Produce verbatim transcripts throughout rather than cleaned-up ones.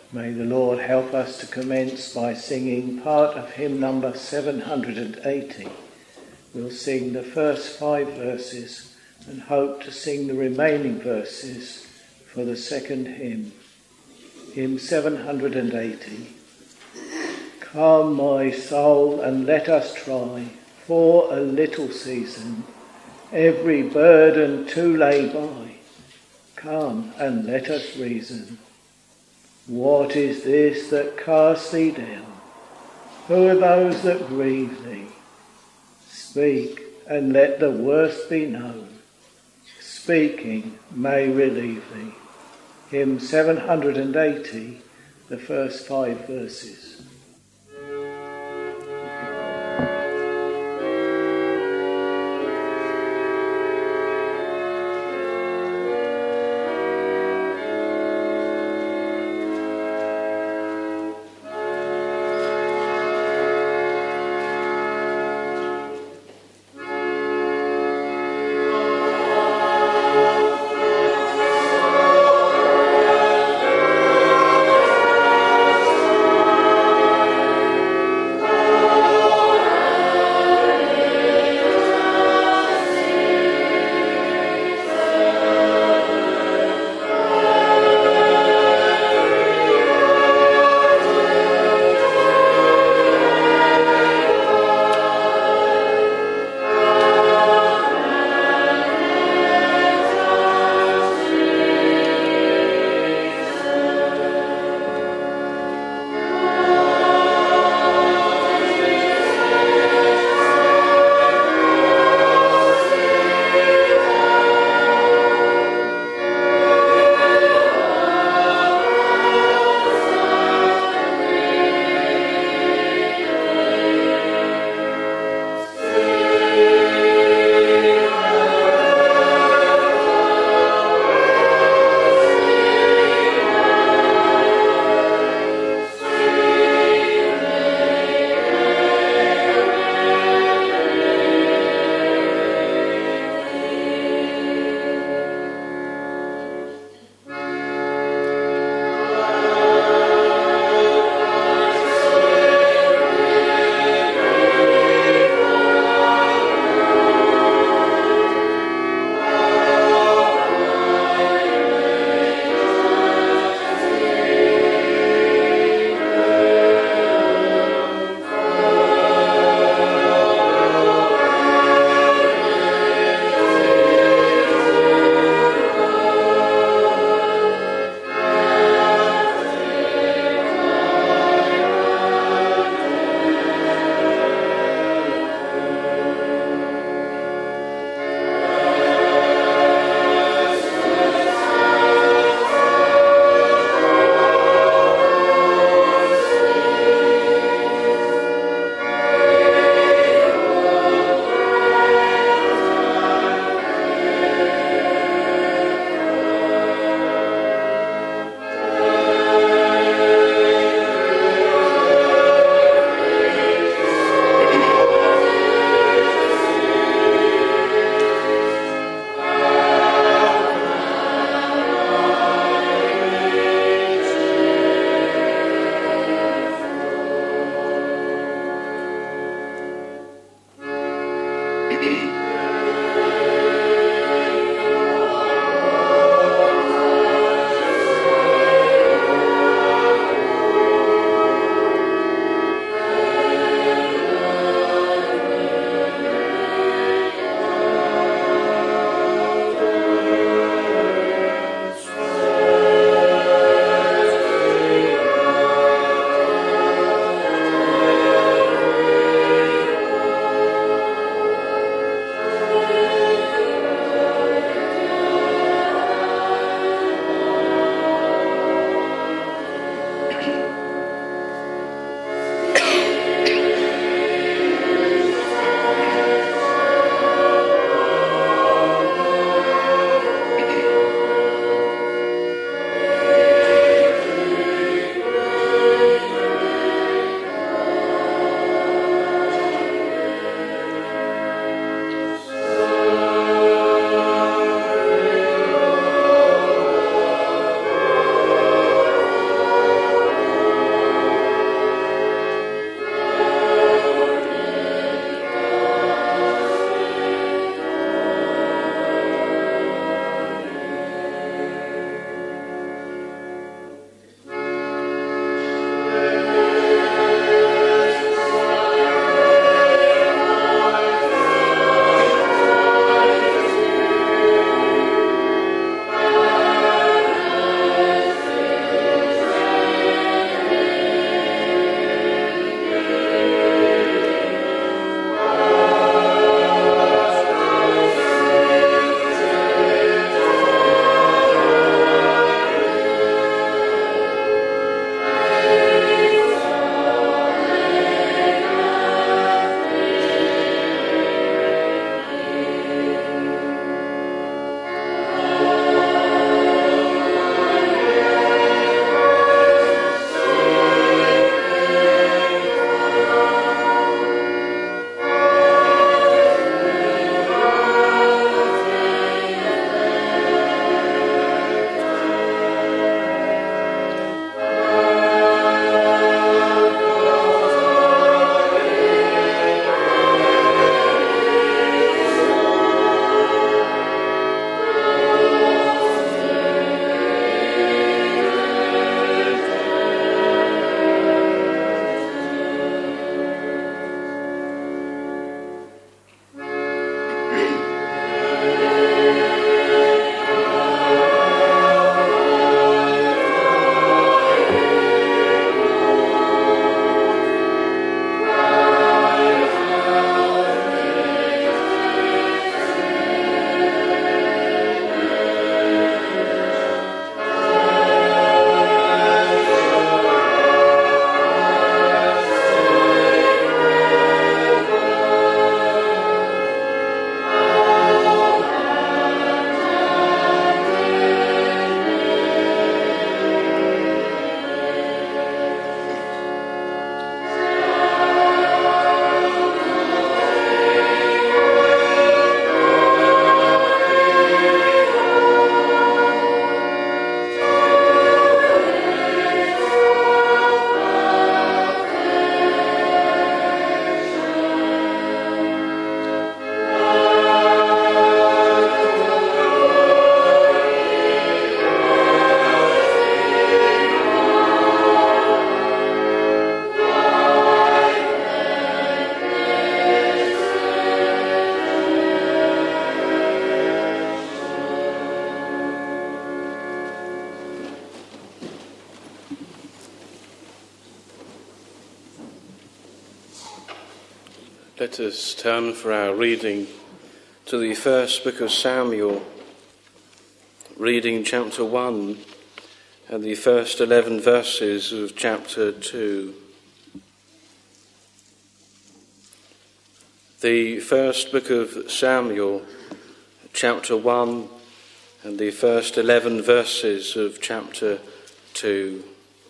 May the Lord help us to commence by singing part of hymn number seven hundred eighty. We'll sing the first five verses and hope to sing the remaining verses for the second hymn. Hymn seven hundred eighty. Come, my soul, and let us try for a little season every burden to lay by. Come and let us reason. What is this that casts thee down? Who are those that grieve thee? Speak, and let the worst be known. Speaking may relieve thee. Hymn seven hundred eighty, the first five verses. Amen. Let us turn for our reading to the first book of Samuel, reading chapter one and the first eleven verses of chapter two. The first book of Samuel, chapter one and the first eleven verses of chapter two.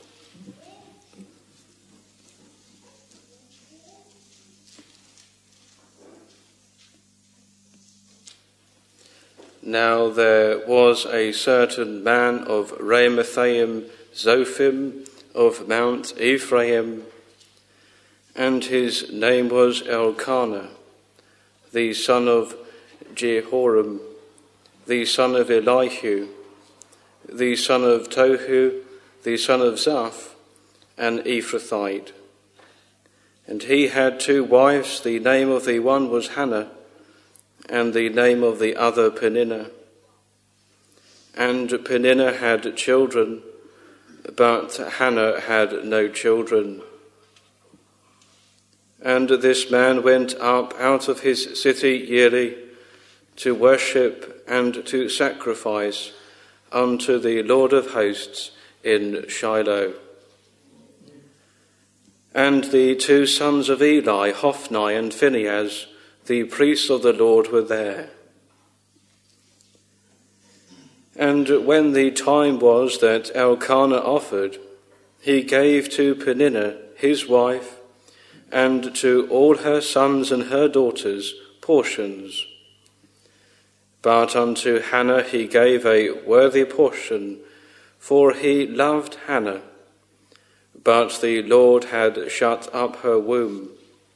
Now there was a certain man of Ramathaim Zophim of Mount Ephraim, and his name was Elkanah, the son of Jehoram, the son of Elihu, the son of Tohu, the son of Zaph, an Ephrathite. And he had two wives, the name of the one was Hannah, and the name of the other Peninnah. And Peninnah had children, but Hannah had no children. And this man went up out of his city yearly to worship and to sacrifice unto the Lord of hosts in Shiloh. And the two sons of Eli, Hophni and Phinehas, the priests of the Lord, were there. And when the time was that Elkanah offered, he gave to Peninnah his wife, and to all her sons and her daughters portions. But unto Hannah he gave a worthy portion, for he loved Hannah, but the Lord had shut up her womb.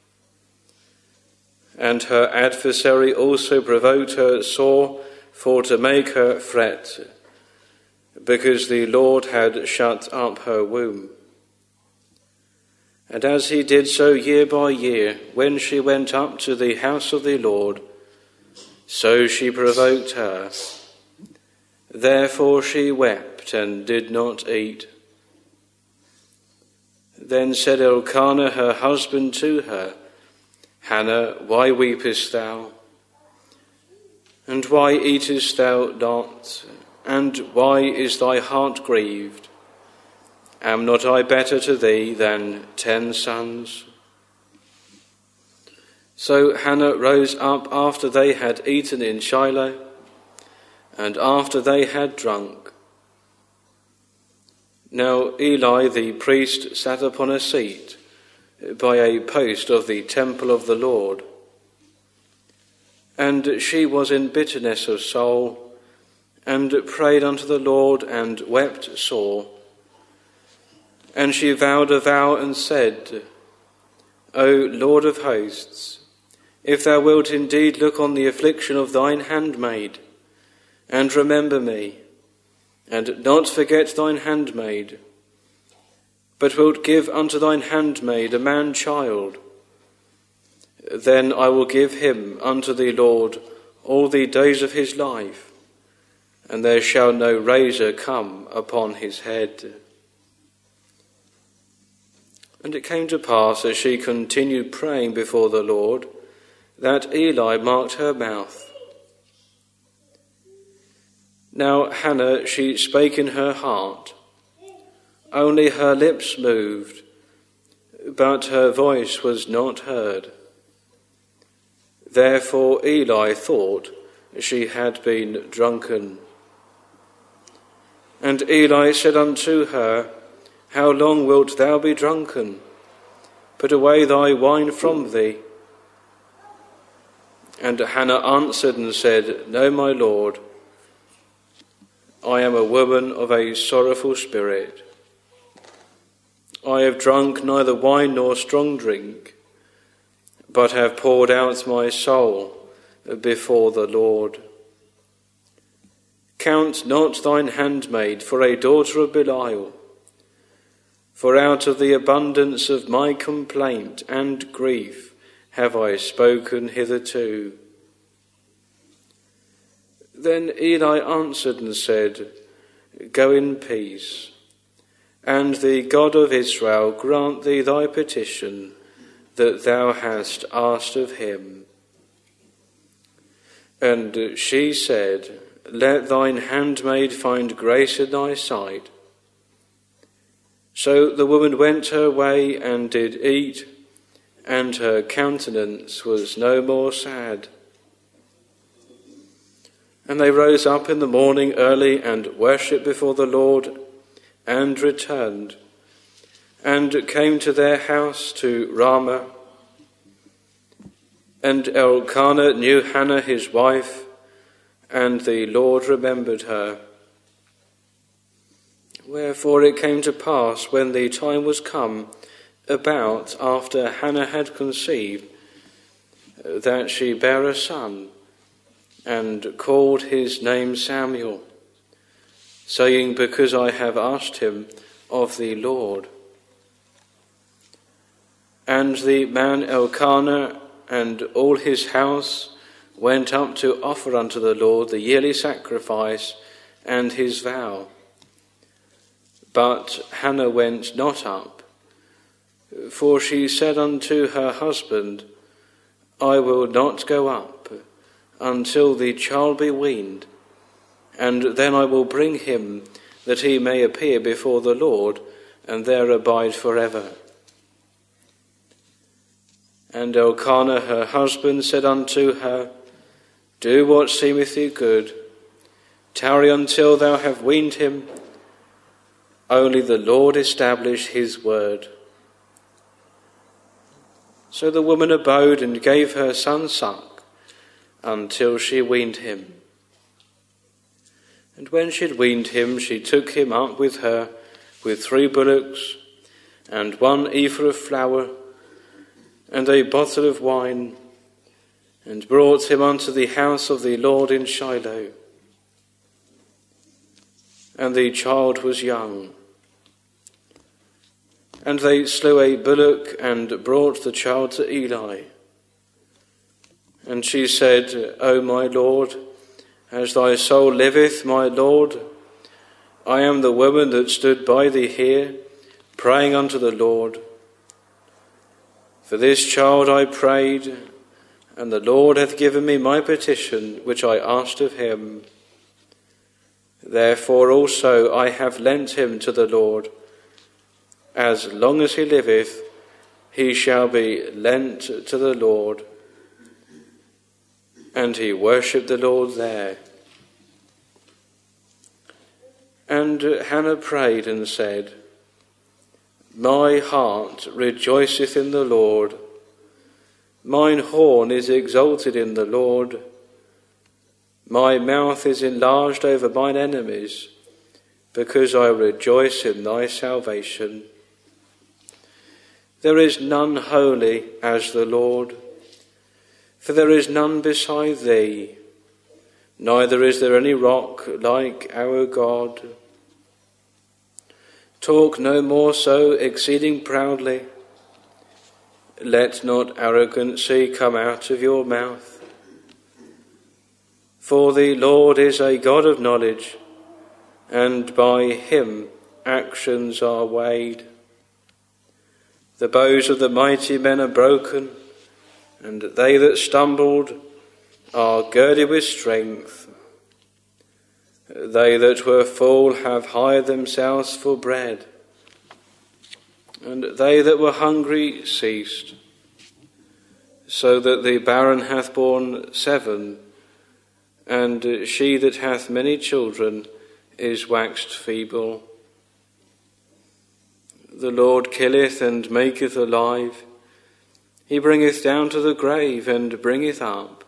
And her adversary also provoked her sore for to make her fret, because the Lord had shut up her womb. And as he did so year by year, when she went up to the house of the Lord, so she provoked her. Therefore she wept and did not eat. Then said Elkanah her husband to her, Hannah, why weepest thou? And why eatest thou not? And why is thy heart grieved? Am not I better to thee than ten sons? So Hannah rose up after they had eaten in Shiloh, and after they had drunk. Now Eli the priest sat upon a seat by a post of the temple of the Lord. And she was in bitterness of soul, and prayed unto the Lord, and wept sore. And she vowed a vow and said, O Lord of hosts, if thou wilt indeed look on the affliction of thine handmaid, and remember me, and not forget thine handmaid, but wilt give unto thine handmaid a man-child, then I will give him unto the Lord all the days of his life, and there shall no razor come upon his head. And it came to pass, as she continued praying before the Lord, that Eli marked her mouth. Now Hannah, she spake in her heart, only her lips moved, but her voice was not heard. Therefore Eli thought she had been drunken. And Eli said unto her, How long wilt thou be drunken? Put away thy wine from thee. And Hannah answered and said, No, my Lord, I am a woman of a sorrowful spirit. I have drunk neither wine nor strong drink, but have poured out my soul before the Lord. Count not thine handmaid for a daughter of Belial, for out of the abundance of my complaint and grief have I spoken hitherto. Then Eli answered and said, Go in peace, and the God of Israel grant thee thy petition that thou hast asked of him. And she said, Let thine handmaid find grace in thy sight. So the woman went her way and did eat, and her countenance was no more sad. And they rose up in the morning early and worshipped before the Lord, and returned, and came to their house to Ramah. And Elkanah knew Hannah his wife, and the Lord remembered her. Wherefore it came to pass, when the time was come, about after Hannah had conceived, that she bare a son, and called his name Samuel, saying, Because I have asked him of the Lord. And the man Elkanah and all his house went up to offer unto the Lord the yearly sacrifice and his vow. But Hannah went not up, for she said unto her husband, I will not go up until the child be weaned, and then I will bring him, that he may appear before the Lord, and there abide forever. And Elkanah her husband said unto her, Do what seemeth thee good, tarry until thou have weaned him, only the Lord establish his word. So the woman abode and gave her son suck, until she weaned him. And when she had weaned him, she took him up with her, with three bullocks, and one ephah of flour, and a bottle of wine, and brought him unto the house of the Lord in Shiloh. And the child was young. And they slew a bullock, and brought the child to Eli. And she said, O my Lord, as thy soul liveth, my Lord, I am the woman that stood by thee here, praying unto the Lord. For this child I prayed, and the Lord hath given me my petition, which I asked of him. Therefore also I have lent him to the Lord. As long as he liveth, he shall be lent to the Lord. And he worshipped the Lord there. And Hannah prayed and said, My heart rejoiceth in the Lord. Mine horn is exalted in the Lord. My mouth is enlarged over mine enemies, because I rejoice in thy salvation. There is none holy as the Lord, for there is none beside thee, neither is there any rock like our God. Talk no more so exceeding proudly. Let not arrogancy come out of your mouth. For the Lord is a God of knowledge, and by him actions are weighed. The bows of the mighty men are broken, and they that stumbled are girded with strength. They that were full have hired themselves for bread, and they that were hungry ceased, so that the barren hath borne seven, and she that hath many children is waxed feeble. The Lord killeth and maketh alive. He bringeth down to the grave and bringeth up.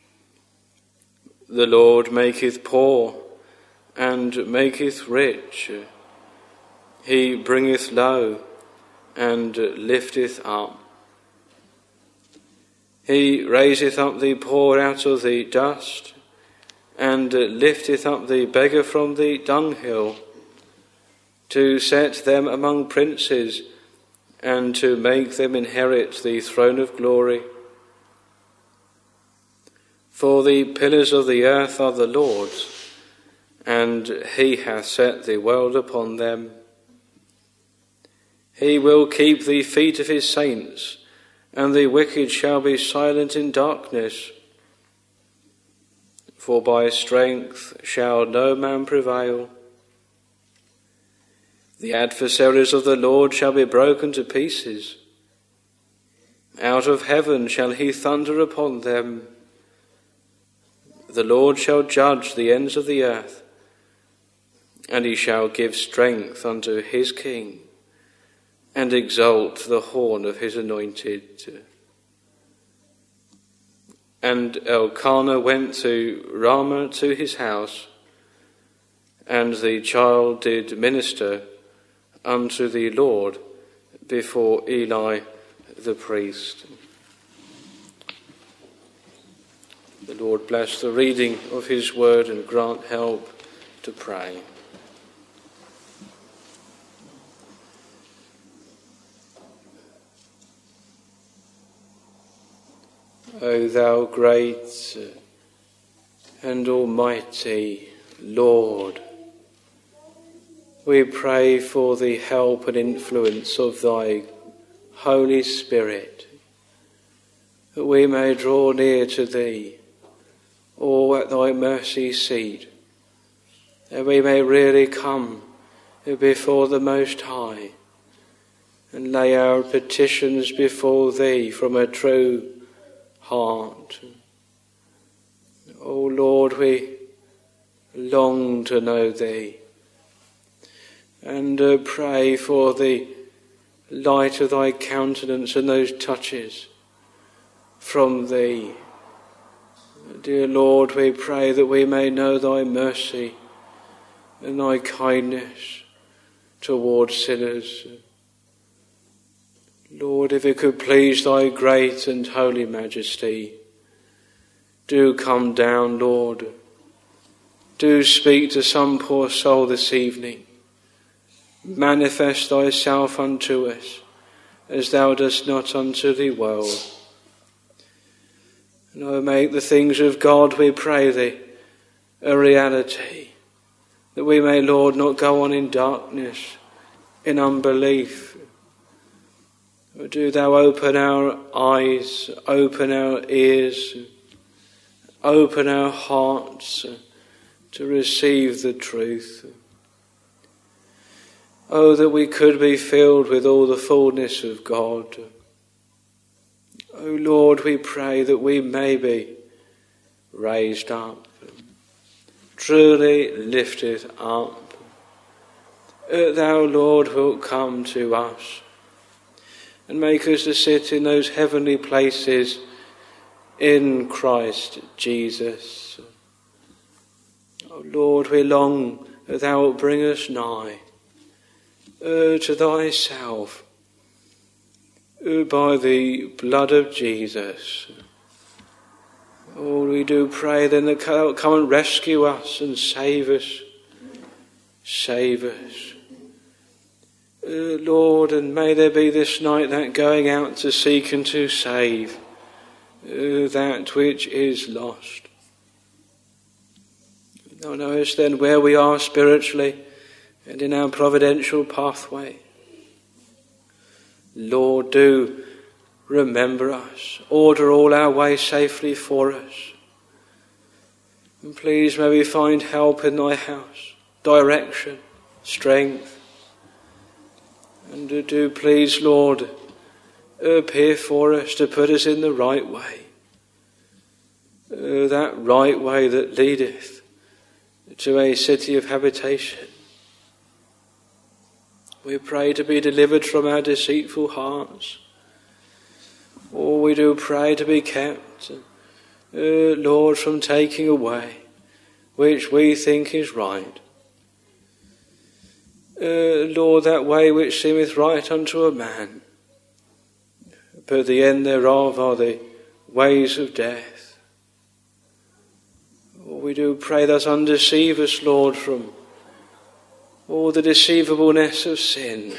The Lord maketh poor and maketh rich. He bringeth low and lifteth up. He raiseth up the poor out of the dust, and lifteth up the beggar from the dunghill, to set them among princes, and to make them inherit the throne of glory. For the pillars of the earth are the Lord's, and he hath set the world upon them. He will keep the feet of his saints, and the wicked shall be silent in darkness. For by strength shall no man prevail. The adversaries of the Lord shall be broken to pieces. Out of heaven shall he thunder upon them. The Lord shall judge the ends of the earth, and he shall give strength unto his king, and exalt the horn of his anointed. And Elkanah went to Ramah to his house, and the child did minister unto the Lord before Eli the priest. The Lord bless the reading of his word and grant help to pray. O thou great and almighty Lord, we pray for the help and influence of thy Holy Spirit, that we may draw near to thee, or at thy mercy seat, that we may really come before the Most High and lay our petitions before thee from a true heart. O Lord, we long to know thee, and uh, pray for the light of thy countenance and those touches from thee. Dear Lord, we pray that we may know thy mercy and thy kindness towards sinners. Lord, if it could please thy great and holy majesty, do come down, Lord. Do speak to some poor soul this evening. Manifest thyself unto us, as thou dost not unto the world. And O make the things of God, we pray thee, a reality, that we may, Lord, not go on in darkness, in unbelief. But do thou open our eyes, open our ears, open our hearts to receive the truth. Oh, that we could be filled with all the fullness of God. Oh Lord, we pray that we may be raised up, truly lifted up. That thou, Lord, wilt come to us and make us to sit in those heavenly places in Christ Jesus. Oh Lord, we long that thou wilt bring us nigh uh, to thyself uh, by the blood of Jesus. Oh, we do pray then that thou wilt come and rescue us and save us. Save us. Uh, Lord, and may there be this night that going out to seek and to save uh, that which is lost. Thou knowest then where we are spiritually and in our providential pathway. Lord, do remember us, order all our ways safely for us. And please may we find help in thy house, direction, strength. And do please, Lord, appear for us to put us in the right way. Uh, that right way that leadeth to a city of habitation. We pray to be delivered from our deceitful hearts. Or we do pray to be kept, uh, Lord, from taking away which we think is right. Uh, Lord, that way which seemeth right unto a man, but the end thereof are the ways of death. Oh, we do pray thus undeceive us, Lord, from all the deceivableness of sin.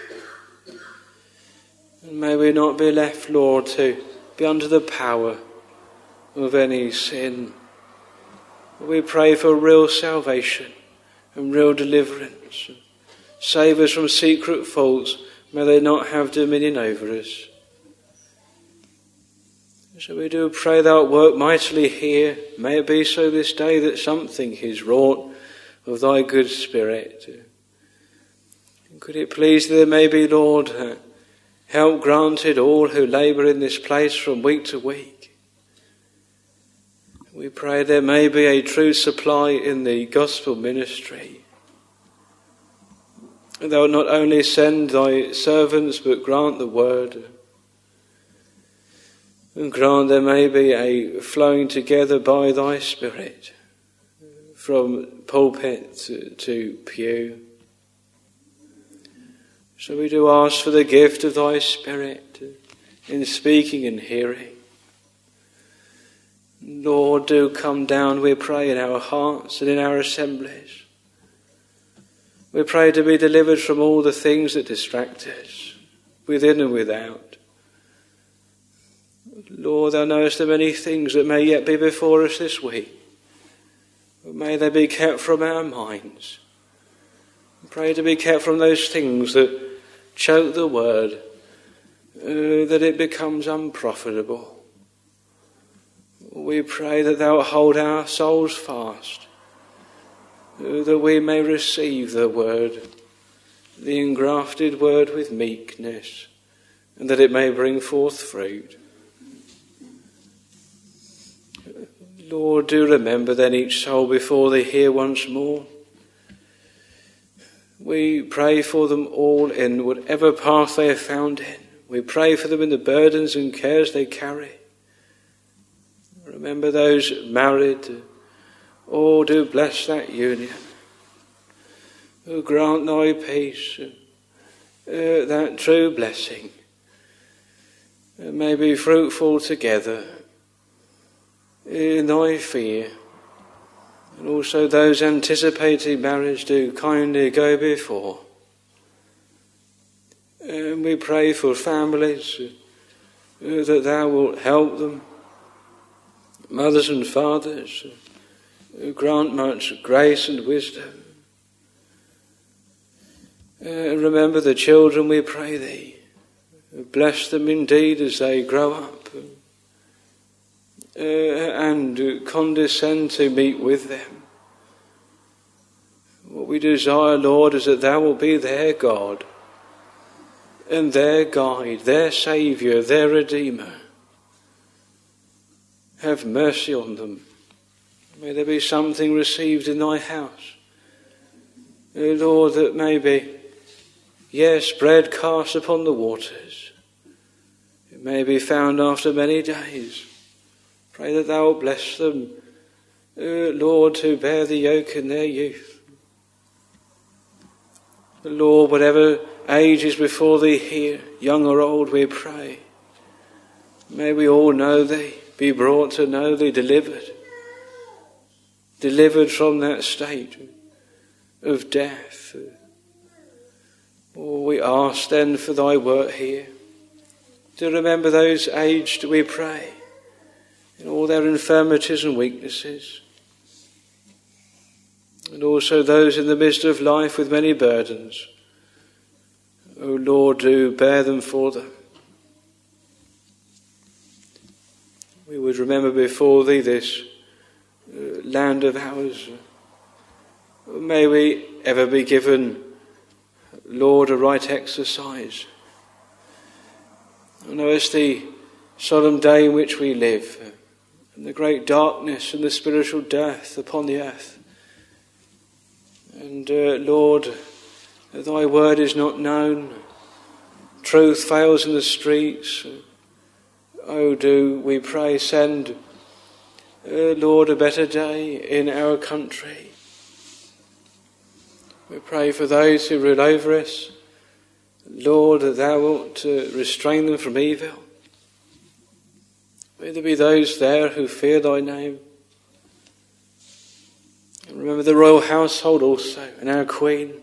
And may we not be left, Lord, to be under the power of any sin. We pray for real salvation and real deliverance. Save us from secret faults. May they not have dominion over us. So we do pray thou work mightily here. May it be so this day that something is wrought of thy good spirit. And could it please thee, there may be, Lord, help granted all who labour in this place from week to week. We pray there may be a true supply in the gospel ministry. And thou not only send thy servants, but grant the word. And grant there may be a flowing together by thy Spirit from pulpit to, to pew. So we do ask for the gift of thy Spirit in speaking and hearing. Lord, do come down, we pray, in our hearts and in our assemblies. We pray to be delivered from all the things that distract us, within and without. Lord, thou knowest the many things that may yet be before us this week. May they be kept from our minds. Pray to be kept from those things that choke the word, uh, that it becomes unprofitable. We pray that thou hold our souls fast, uh, that we may receive the word, the engrafted word with meekness, and that it may bring forth fruit. Lord, do remember then each soul before thee here once more. We pray for them all in whatever path they are found in. We pray for them in the burdens and cares they carry. Remember those married. Oh, do bless that union. Oh, grant thy peace, uh, that true blessing. It may be fruitful together in thy fear. And also those anticipating marriage do kindly go before. And we pray for families, uh, that thou wilt help them. Mothers and fathers, uh, grant much grace and wisdom. Uh, remember the children, we pray thee. Bless them indeed as they grow up. Uh, and condescend to meet with them. What we desire, Lord, is that thou wilt be their God and their guide, their Saviour, their Redeemer. Have mercy on them. May there be something received in thy house. Uh, Lord, that may be, yes, bread cast upon the waters. It may be found after many days. Pray that thou wilt bless them, uh, Lord, to bear the yoke in their youth. Lord, whatever age is before thee here, young or old, we pray. May we all know thee, be brought to know thee, delivered. Delivered from that state of death. Oh, we ask then for thy work here. To remember those aged, we pray, in all their infirmities and weaknesses. And also those in the midst of life with many burdens. O Lord, do bear them for them. We would remember before thee this uh, land of ours. May we ever be given, Lord, a right exercise. I know it's the solemn day in which we live, and the great darkness and the spiritual death upon the earth. And uh, Lord, thy word is not known. Truth fails in the streets. Oh, do, we pray, send, uh, Lord, a better day in our country. We pray for those who rule over us. Lord, that thou wilt uh, restrain them from evil. May there be those there who fear thy name. And remember the royal household also, and our Queen.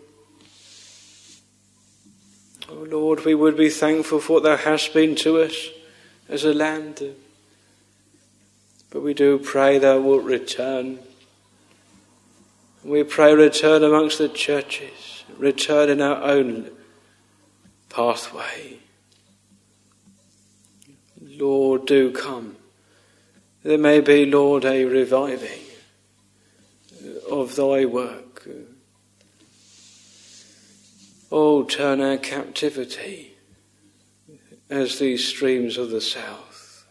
Oh Lord, we would be thankful for what thou hast been to us as a land. But we do pray thou wilt return. We pray return amongst the churches, return in our own pathway. Lord, do come. There may be, Lord, a reviving of thy work. Oh, turn our captivity as these streams of the south.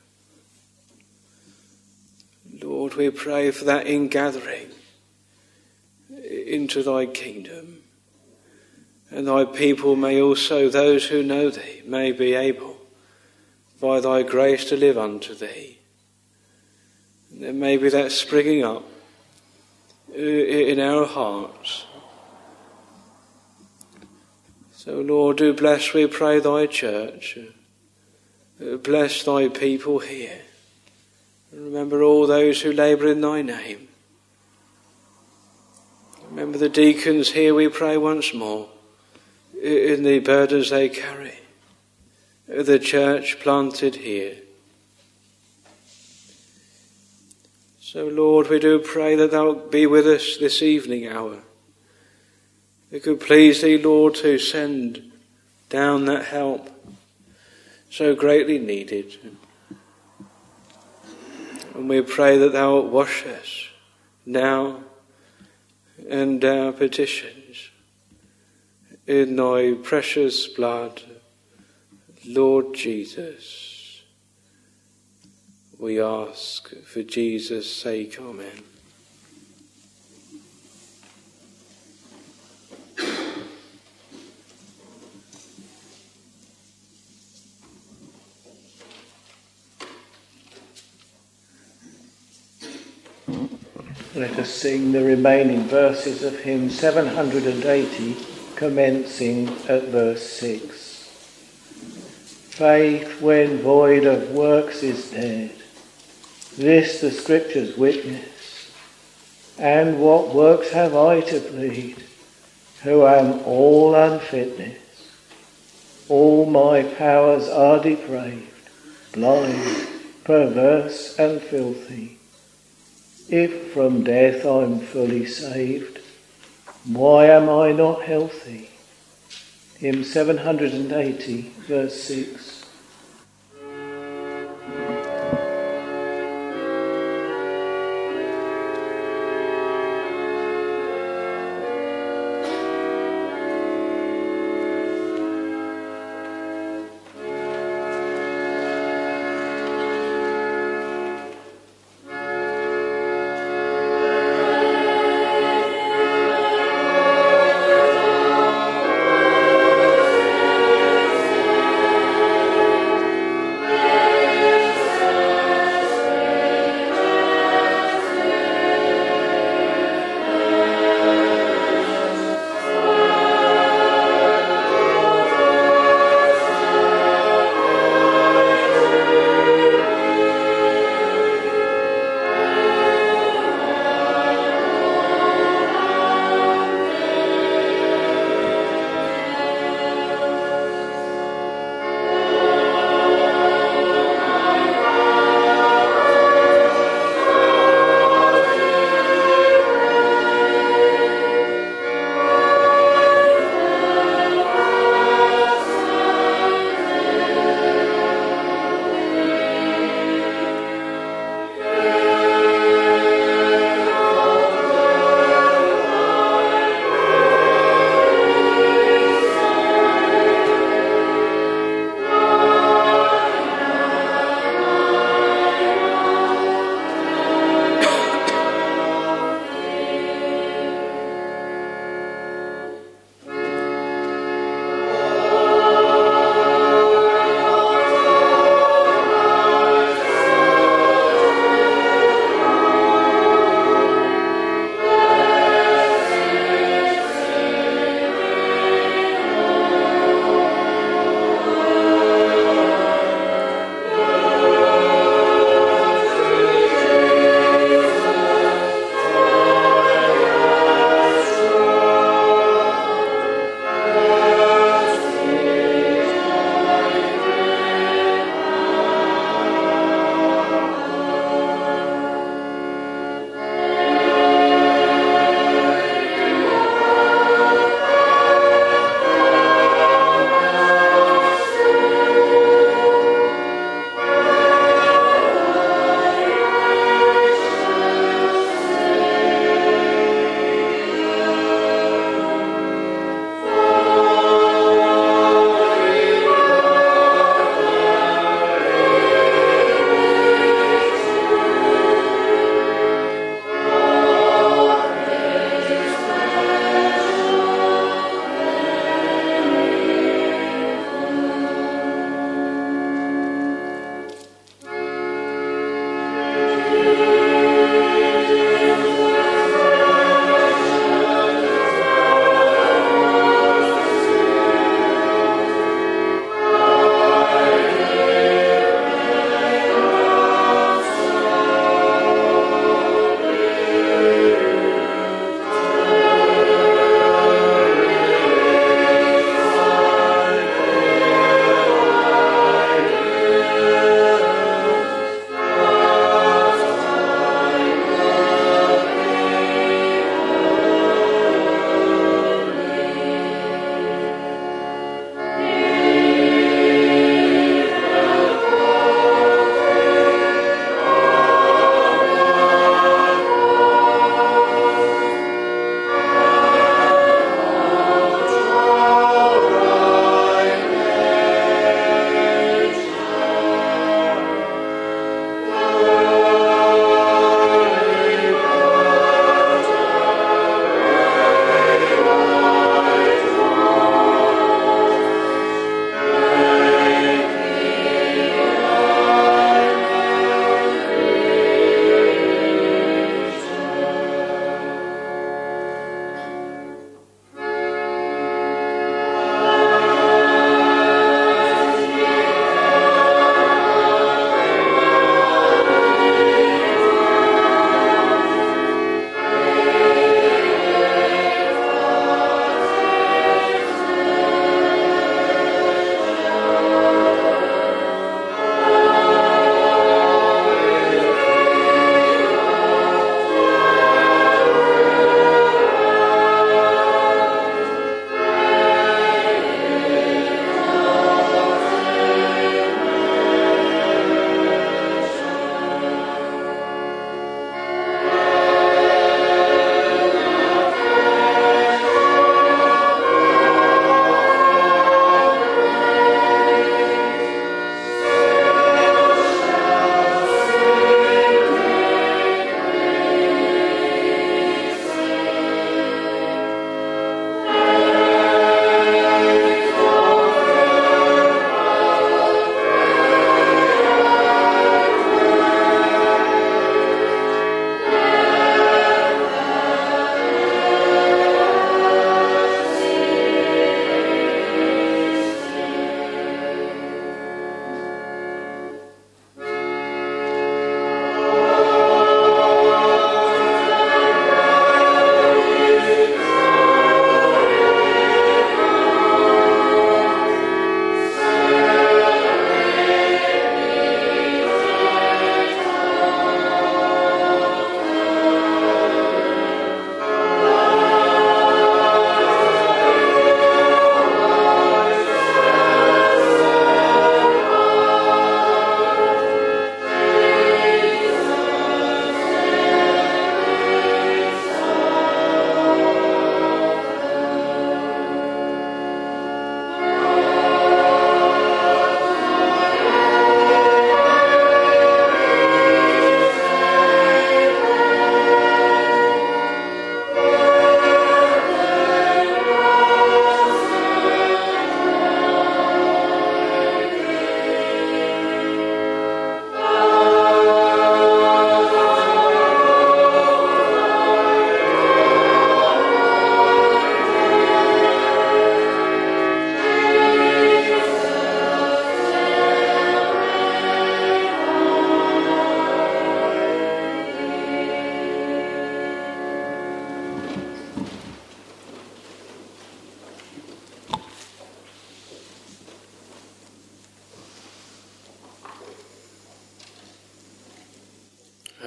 Lord, we pray for that ingathering into thy kingdom. And thy people may also, those who know thee, may be able by thy grace to live unto thee. And there may be that springing up in our hearts. So, Lord, do bless, we pray, thy church. Bless thy people here. And remember all those who labour in thy name. Remember the deacons here, we pray once more, in the burdens they carry. The church planted here. So, Lord, we do pray that thou be with us this evening hour. It could please thee, Lord, to send down that help so greatly needed. And we pray that thou wilt wash us now and our petitions in thy precious blood, Lord Jesus. We ask for Jesus' sake, amen. Let us sing the remaining verses of hymn seven hundred eighty, commencing at verse six. Faith, when void of works, is dead. This the Scriptures witness. And what works have I to plead, who am all unfitness? All my powers are depraved, blind, perverse and filthy. If from death I'm fully saved, why am I not healthy? Hymn seven hundred eighty, verse six.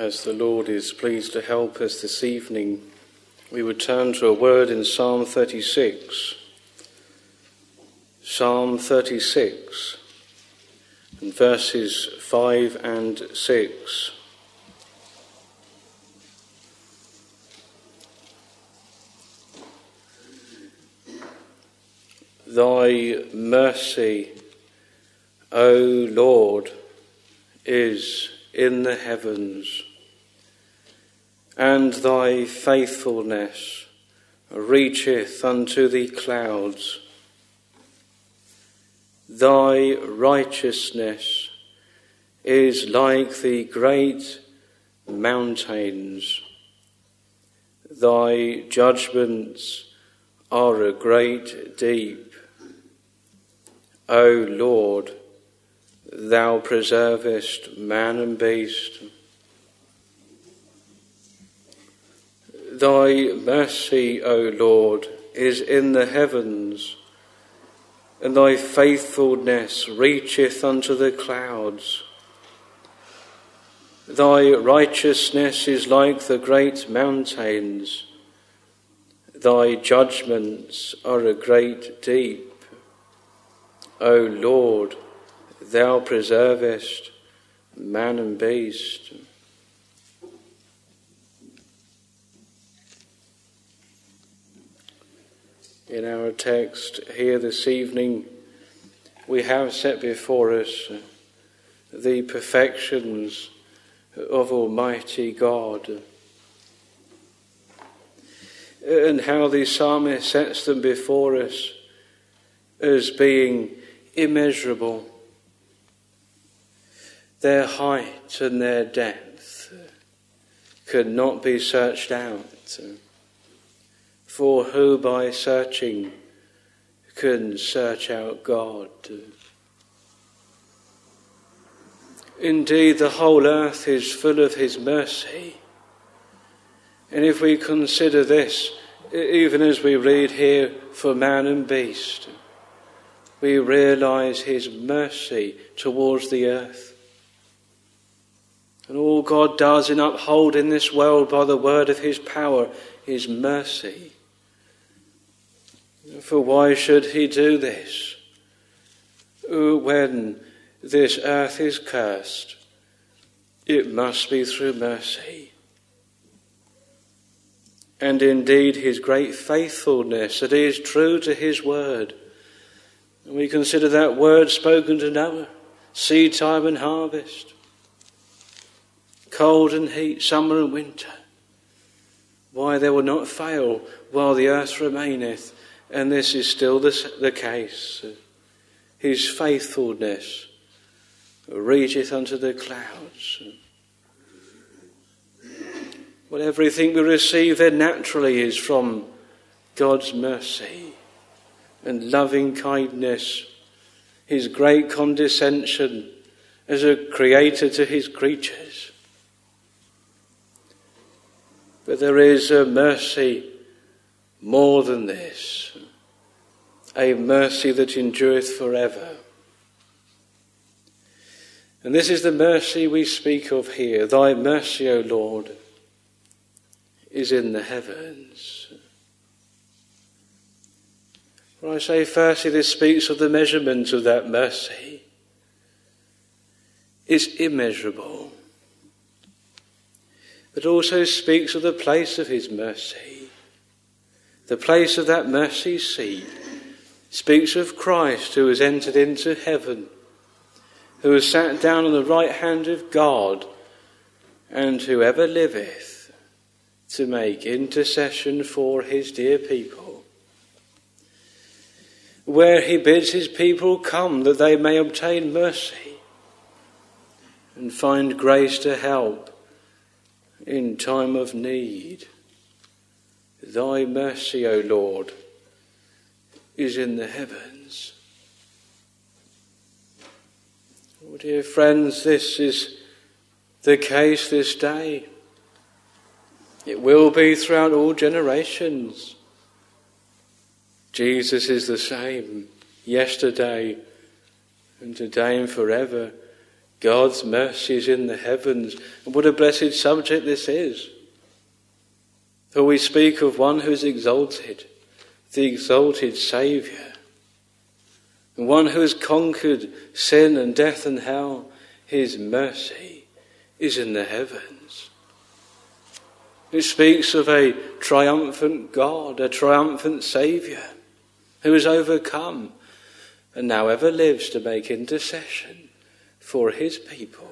As the Lord is pleased to help us this evening, we would turn to a word in Psalm thirty-six. Psalm thirty-six, and verses five and six. Thy mercy, O Lord, is in the heavens, and thy faithfulness reacheth unto the clouds. Thy righteousness is like the great mountains. Thy judgments are a great deep. O Lord, thou preservest man and beast. Thy mercy, O Lord, is in the heavens, and thy faithfulness reacheth unto the clouds. Thy righteousness is like the great mountains. Thy judgments are a great deep. O Lord, thou preservest man and beast. In our text here this evening, we have set before us the perfections of Almighty God, and how the psalmist sets them before us as being immeasurable. Their height and their depth could not be searched out, for who by searching can search out God? Indeed, the whole earth is full of his mercy. And if we consider this, even as we read here for man and beast, we realise his mercy towards the earth. And all God does in upholding this world by the word of his power is mercy. For why should he do this? When this earth is cursed, it must be through mercy. And indeed his great faithfulness, that he is true to his word. And we consider that word spoken to Noah, seed time and harvest, cold and heat, summer and winter. Why, they will not fail while the earth remaineth, and this is still the, the case. His faithfulness reacheth unto the clouds. Well, everything we receive then naturally is from God's mercy and loving kindness, his great condescension as a creator to his creatures. But there is a mercy more than this, a mercy that endureth forever. And this is the mercy we speak of here. Thy mercy, O Lord, is in the heavens. For I say, firstly, this speaks of the measurement of that mercy. It's immeasurable. But also speaks of the place of his mercy. The place of that mercy seat speaks of Christ, who has entered into heaven, who has sat down on the right hand of God, and who ever liveth to make intercession for his dear people, where he bids his people come that they may obtain mercy and find grace to help in time of need. Thy mercy, O Lord, is in the heavens. Oh, dear friends, this is the case this day. It will be throughout all generations. Jesus is the same yesterday and today and forever. God's mercy is in the heavens. And what a blessed subject this is. For we speak of one who is exalted, the exalted Saviour, and one who has conquered sin and death and hell. His mercy is in the heavens. It speaks of a triumphant God, a triumphant Saviour, who has overcome and now ever lives to make intercession for his people.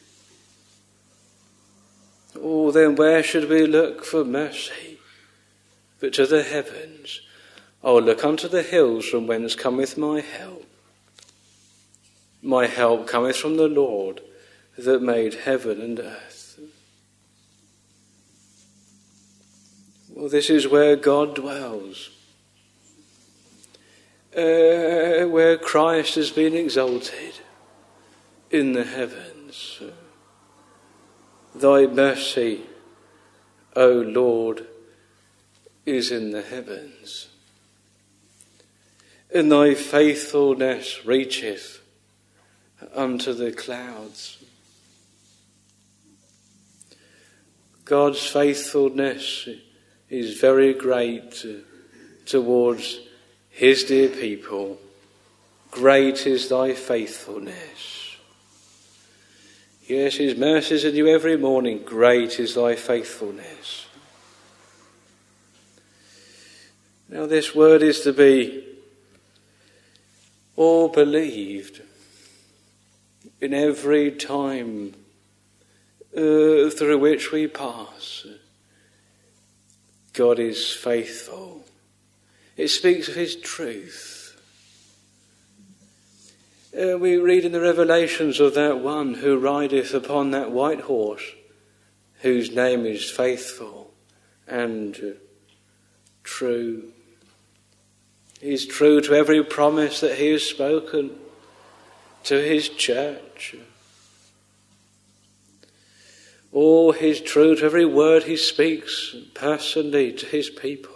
Oh, then where should we look for mercy but to the heavens? Oh, look unto the hills, from whence cometh my help. My help cometh from the Lord that made heaven and earth. Well, this is where God dwells, uh, where Christ has been exalted in the heavens. Thy mercy, O Lord, is in the heavens, and thy faithfulness reacheth unto the clouds. God's faithfulness is very great towards his dear people. Great is thy faithfulness. Yes, his mercies are new every morning. Great is thy faithfulness. Now this word is to be all believed in every time uh, through which we pass. God is faithful. It speaks of his truth. Uh, we read in the Revelations of that one who rideth upon that white horse, whose name is faithful and uh, true. He is true to every promise that he has spoken to his church. Oh, he is true to every word he speaks personally to his people.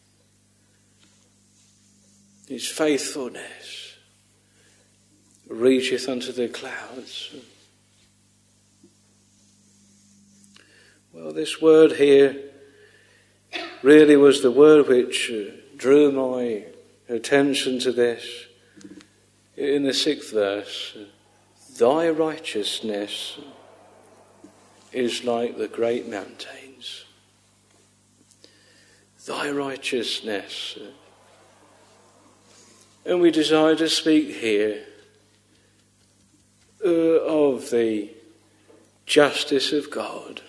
His faithfulness reacheth unto the clouds. Well, this word here really was the word which drew my attention to this in the sixth verse. Thy righteousness is like the great mountains. Thy righteousness. And we desire to speak here uh, of the justice of God.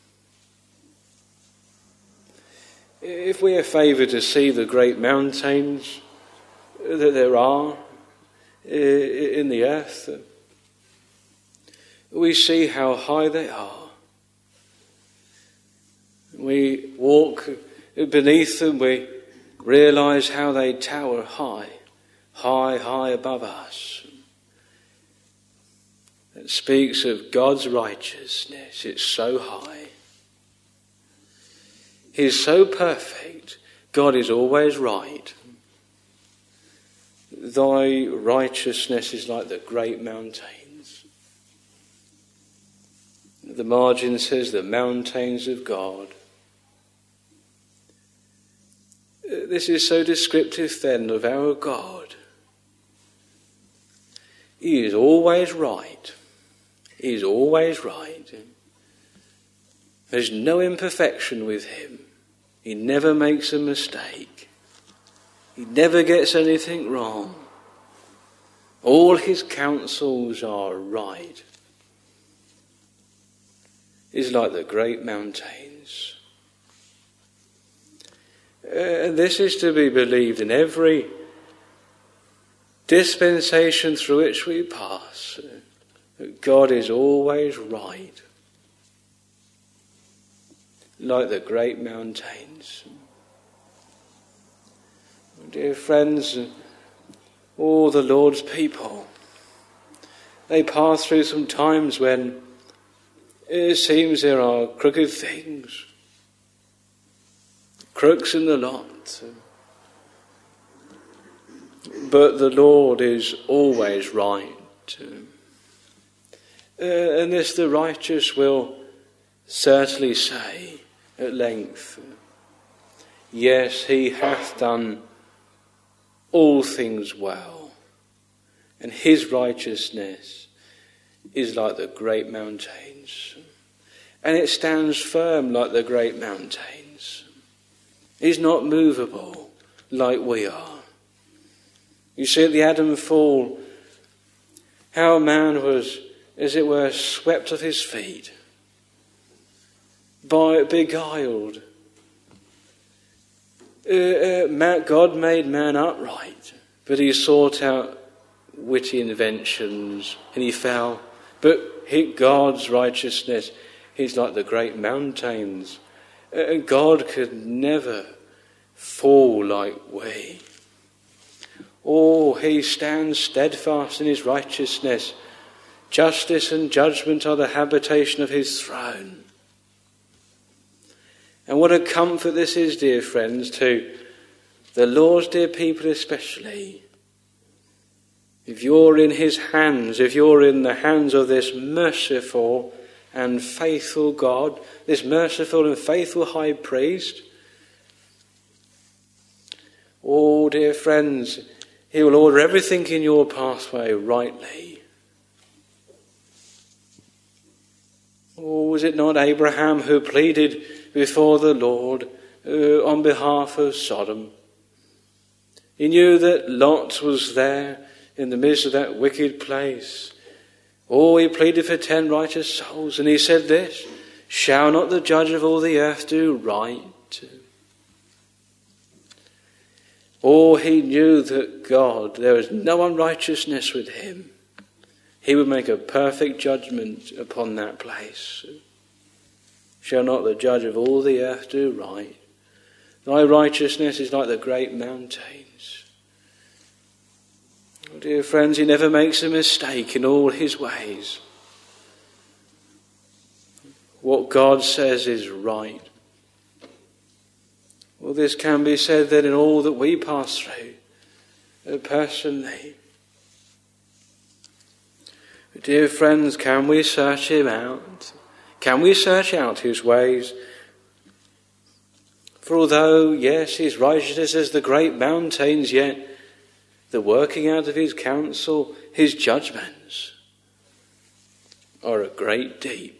If we are favoured to see the great mountains that there are in the earth, we see how high they are. We walk beneath them, we realise how they tower high, high, high above us. It speaks of God's righteousness. It's so high. He is so perfect. God is always right. Thy righteousness is like the great mountains. The margin says the mountains of God. This is so descriptive then of our God. He is always right. He is always right. There's no imperfection with him. He never makes a mistake. He never gets anything wrong. All his counsels are right. He's like the great mountains. And uh, this is to be believed in every dispensation through which we pass. That God is always right. Like the great mountains. Dear friends, all the Lord's people, they pass through some times when it seems there are crooked things, crooks in the lot. But the Lord is always right. Uh, and this the righteous will certainly say at length, yes, he hath done all things well, and his righteousness is like the great mountains, and it stands firm like the great mountains. He's not movable like we are. You see, at the Adam fall, how man was, as it were, swept off his feet, by beguiled. Uh, uh, God made man upright, but he sought out witty inventions and he fell. But he, God's righteousness is like the great mountains. Uh, God could never fall like we. Oh, he stands steadfast in his righteousness. Justice and judgment are the habitation of his throne. And what a comfort this is, dear friends, to the Lord's dear people especially. If you're in his hands, if you're in the hands of this merciful and faithful God, this merciful and faithful high priest, oh, dear friends, he will order everything in your pathway rightly. Or was it not Abraham who pleaded before the Lord uh, on behalf of Sodom? He knew that Lot was there in the midst of that wicked place. Oh, he pleaded for ten righteous souls, and he said this, shall not the judge of all the earth do right? Oh, he knew that God, there was no unrighteousness with him. He would make a perfect judgment upon that place. Shall not the judge of all the earth do right? Thy righteousness is like the great mountains. Oh, dear friends, he never makes a mistake in all his ways. What God says is right. Well, this can be said then in all that we pass through, uh, personally. Dear friends, can we search him out? Can we search out his ways? For although, yes, his righteousness is the great mountains, yet the working out of his counsel, his judgments, are a great deep.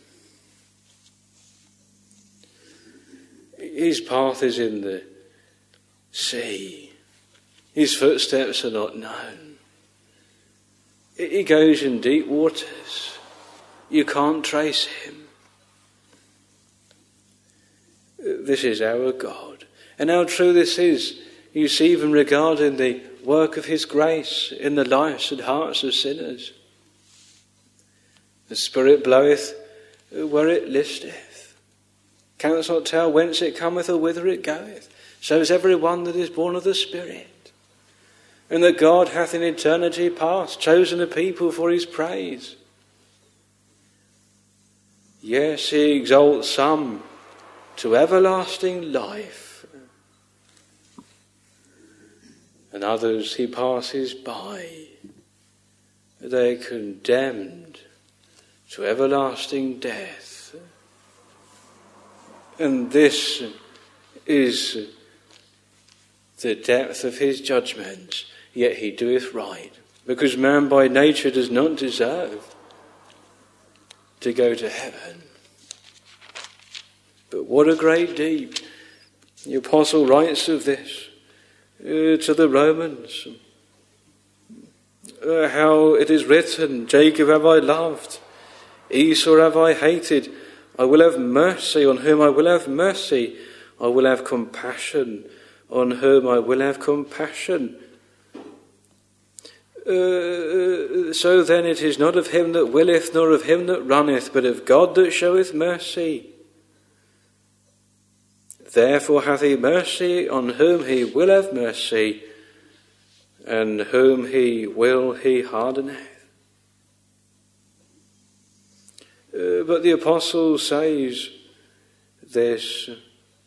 His path is in the sea. His footsteps are not known. He goes in deep waters. You can't trace him. This is our God. And how true this is, you see, even regarding the work of his grace in the lives and hearts of sinners. The Spirit bloweth where it listeth. Canst not tell whence it cometh or whither it goeth. So is every one that is born of the Spirit. And that God hath in eternity past chosen a people for his praise. Yes, he exalts some to everlasting life, and others he passes by. They are condemned to everlasting death. And this is the depth of his judgment. Yet he doeth right, because man by nature does not deserve to go to heaven. But what a great deep. The apostle writes of this uh, to the Romans. Uh, how it is written, Jacob have I loved, Esau have I hated. I will have mercy on whom I will have mercy. I will have compassion on whom I will have compassion. Uh, so then it is not of him that willeth, nor of him that runneth, but of God that showeth mercy. Therefore hath he mercy on whom he will have mercy, and whom he will he hardeneth. Uh, but the apostle says this, uh,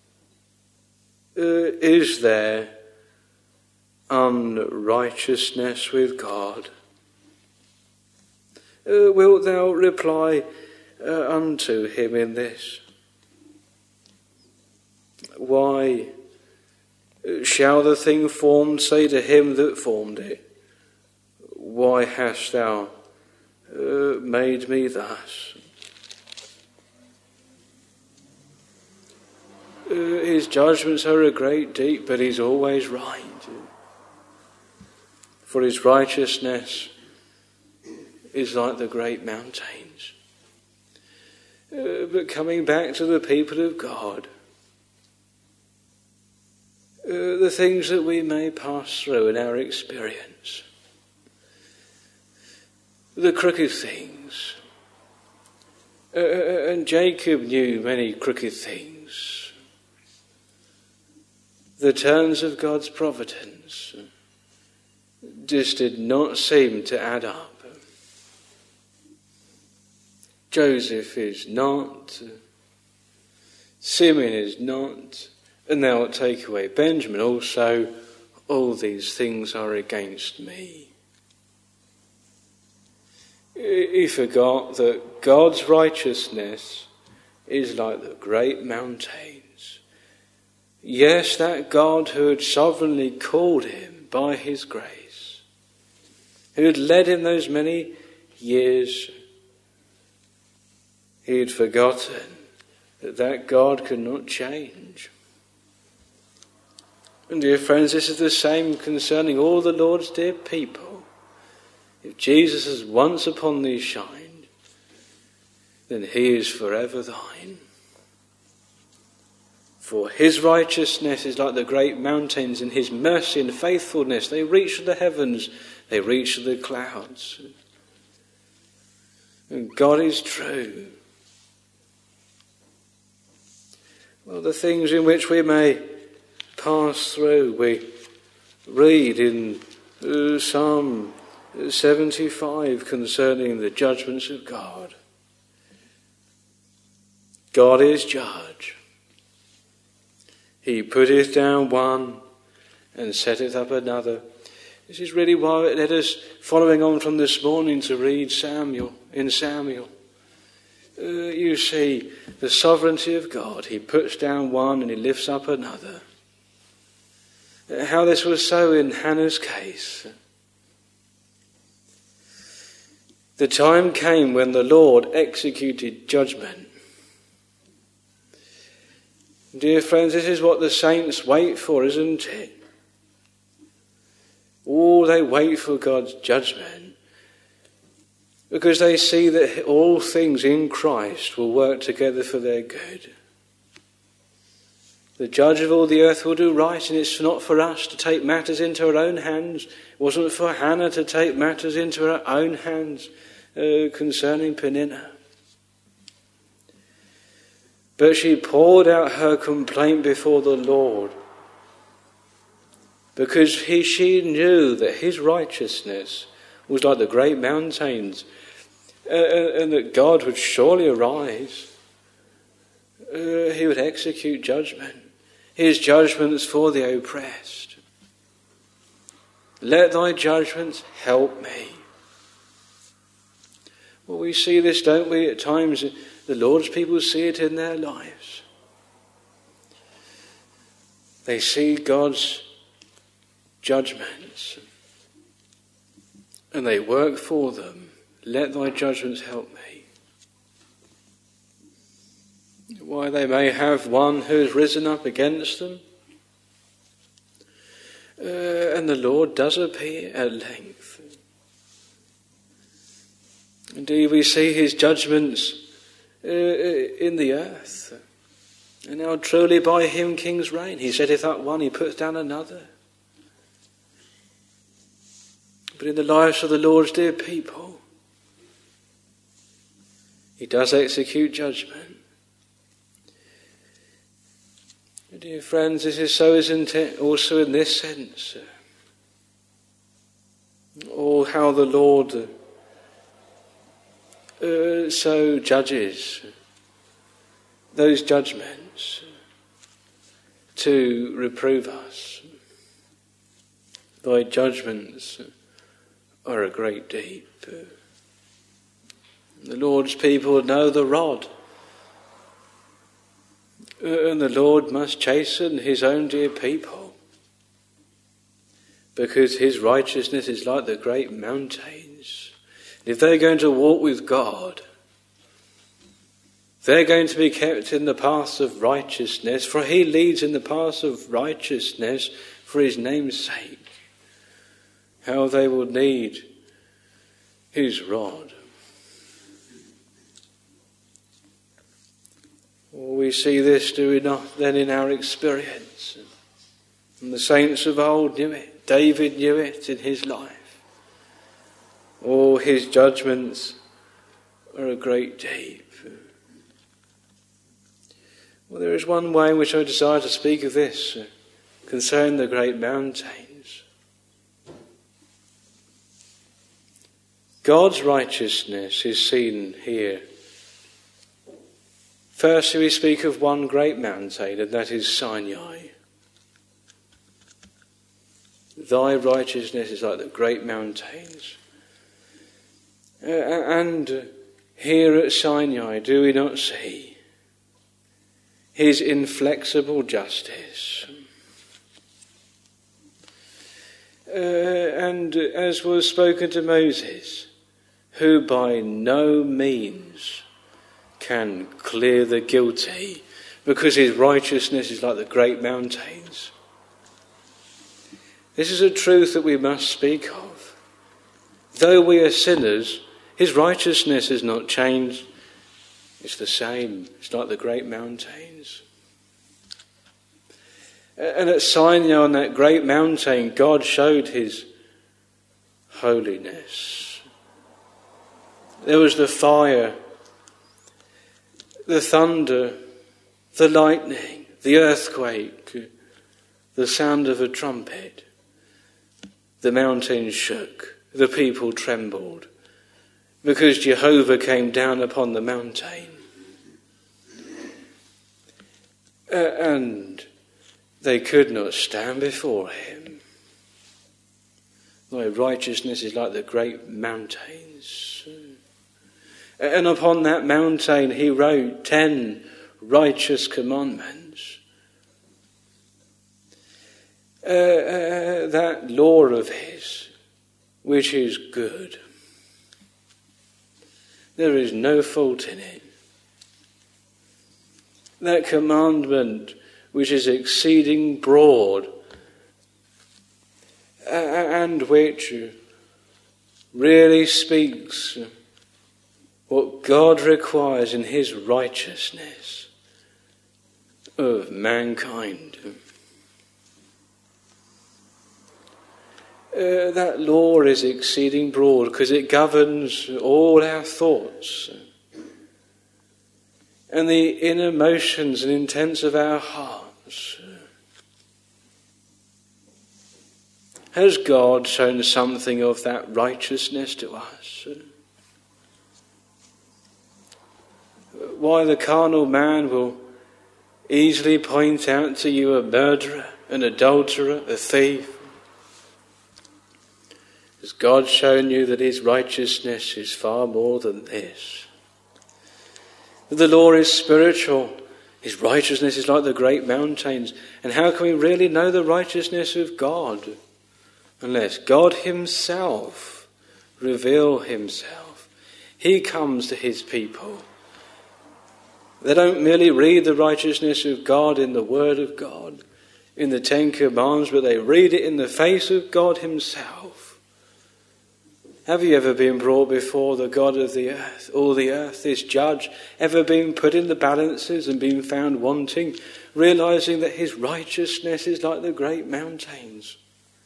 is there unrighteousness with God? uh, wilt thou reply uh, unto him in this? Why shall the thing formed say to him that formed it, why hast thou uh, made me thus? Uh, his judgments are a great deep, but he's always right. For his righteousness is like the great mountains. Uh, but coming back to the people of God, uh, the things that we may pass through in our experience, the crooked things, uh, and Jacob knew many crooked things, the turns of God's providence just did not seem to add up. Joseph is not, Simeon is not, and thou wilt take away Benjamin also. All these things are against me. He forgot that God's righteousness is like the great mountains. Yes, that God who had sovereignly called him by his grace, who had led him those many years, he had forgotten that that God could not change. And dear friends, this is the same concerning all the Lord's dear people. If Jesus has once upon thee shined, then he is forever thine. For his righteousness is like the great mountains, and his mercy and faithfulness, they reach to the heavens, they reach to the clouds. And God is true. Well, the things in which we may pass through, we read in uh, Psalm seventy-five concerning the judgments of God. God is judge. He putteth down one and setteth up another. This is really why it led us, following on from this morning, to read Samuel, in Samuel. Uh, you see the sovereignty of God. He puts down one and he lifts up another. Uh, how this was so in Hannah's case. The time came when the Lord executed judgment. Dear friends, this is what the saints wait for, isn't it? Oh, they wait for God's judgment because they see that all things in Christ will work together for their good. The judge of all the earth will do right, and it's not for us to take matters into our own hands. It wasn't for Hannah to take matters into her own hands uh, concerning Peninnah. But she poured out her complaint before the Lord because he, she knew that his righteousness was like the great mountains, uh, and that God would surely arise. Uh, he would execute judgment. His judgments for the oppressed. Let thy judgments help me. Well, we see this, don't we, at times. The Lord's people see it in their lives. They see God's judgments and they work for them. Let thy judgments help me. Why, they may have one who has risen up against them, uh, and the Lord does appear at length. Indeed, we see his judgments Uh, in the earth. And now truly by him kings reign. He setteth up one, he puts down another. But in the lives of the Lord's dear people, he does execute judgment. And dear friends, this is so, isn't it? Also in this sense. Oh, how the Lord Uh, so judges those judgments to reprove us. Thy judgments are a great deep. The Lord's people know the rod. And the Lord must chasten his own dear people, because his righteousness is like the great mountains. If they're going to walk with God, they're going to be kept in the paths of righteousness, for he leads in the paths of righteousness for his name's sake. How they will need his rod. Well, we see this, do we not, then in our experience. And the saints of old knew it. David knew it in his life. All his judgments are a great deep. Well, there is one way in which I desire to speak of this, uh, concerning the great mountains. God's righteousness is seen here. Firstly, we speak of one great mountain, and that is Sinai. Thy righteousness is like the great mountains. Uh, and here at Sinai, do we not see his inflexible justice? Uh, and as was spoken to Moses, who by no means can clear the guilty, because his righteousness is like the great mountains. This is a truth that we must speak of. Though we are sinners, his righteousness has not changed. It's the same. It's like the great mountains. And at Sinai, on that great mountain, God showed his holiness. There was the fire, the thunder, the lightning, the earthquake, the sound of a trumpet. The mountains shook, the people trembled, because Jehovah came down upon the mountain. Uh, and they could not stand before him. Thy righteousness is like the great mountains. And upon that mountain he wrote ten righteous commandments. Uh, uh, that law of his, which is good. There is no fault in it. That commandment which is exceeding broad, uh, and which really speaks what God requires in his righteousness of mankind. Uh, that law is exceeding broad because it governs all our thoughts and the inner motions and intents of our hearts. Has God shown something of that righteousness to us? Why, the carnal man will easily point out to you a murderer, an adulterer, a thief. Has God shown you that his righteousness is far more than this? That the law is spiritual, his righteousness is like the great mountains. And how can we really know the righteousness of God? Unless God himself reveal himself. He comes to his people. They don't merely read the righteousness of God in the Word of God, in the Ten Commandments, but they read it in the face of God himself. Have you ever been brought before the God of the earth, all the earth, this judge, ever been put in the balances and been found wanting, realizing that his righteousness is like the great mountains?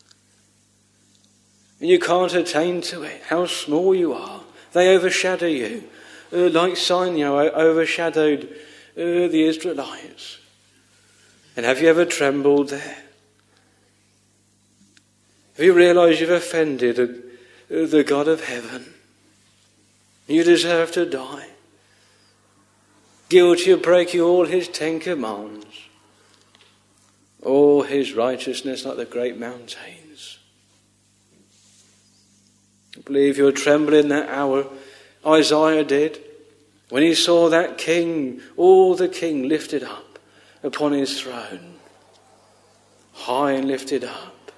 And you can't attain to it, how small you are. They overshadow you. Uh, like Sinai overshadowed uh, the Israelites. And have you ever trembled there? Have you realized you've offended a, uh, the God of heaven? You deserve to die. Guilty of breaking all his Ten Commandments. All his righteousness like the great mountains. I believe you're trembling that hour Isaiah did when he saw that king, all the king lifted up upon his throne, high and lifted up.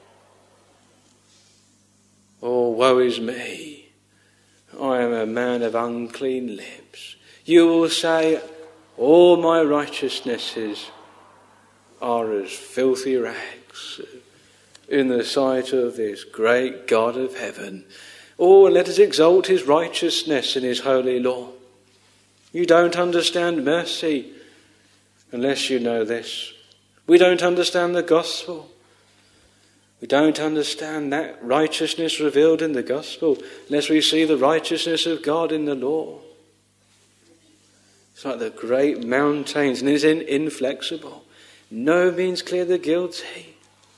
Oh, woe is me, I am a man of unclean lips. You will say, all my righteousnesses are as filthy rags in the sight of this great God of heaven. Oh, let us exalt his righteousness and his holy law. You don't understand mercy unless you know this. We don't understand the gospel. We don't understand that righteousness revealed in the gospel unless we see the righteousness of God in the law. It's like the great mountains, and it's in, inflexible. No means clear the guilty.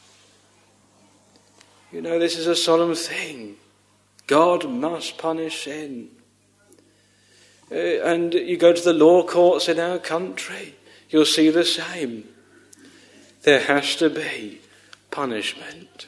You know, this is a solemn thing. God must punish sin. Uh, and you go to the law courts in our country, you'll see the same. There has to be punishment.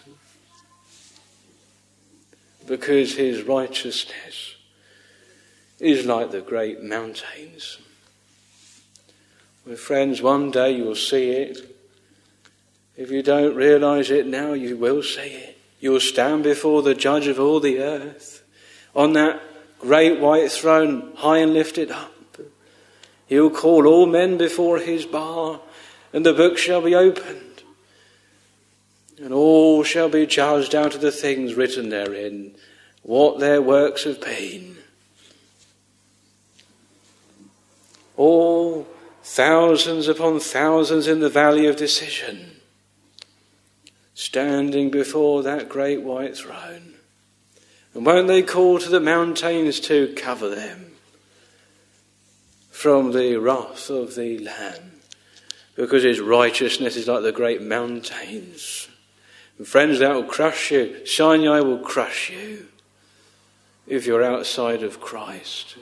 Because his righteousness is like the great mountains. Well, friends, one day you'll see it. If you don't realise it now, you will see it. You'll stand before the judge of all the earth on that great white throne, high and lifted up. He'll call all men before his bar, and the book shall be opened, and all shall be judged out of the things written therein, what their works have been. All thousands upon thousands in the valley of decision, standing before that great white throne. And won't they call to the mountains to cover them from the wrath of the Lamb? Because his righteousness is like the great mountains. And friends, that will crush you. Sinai will crush you if you're outside of Christ.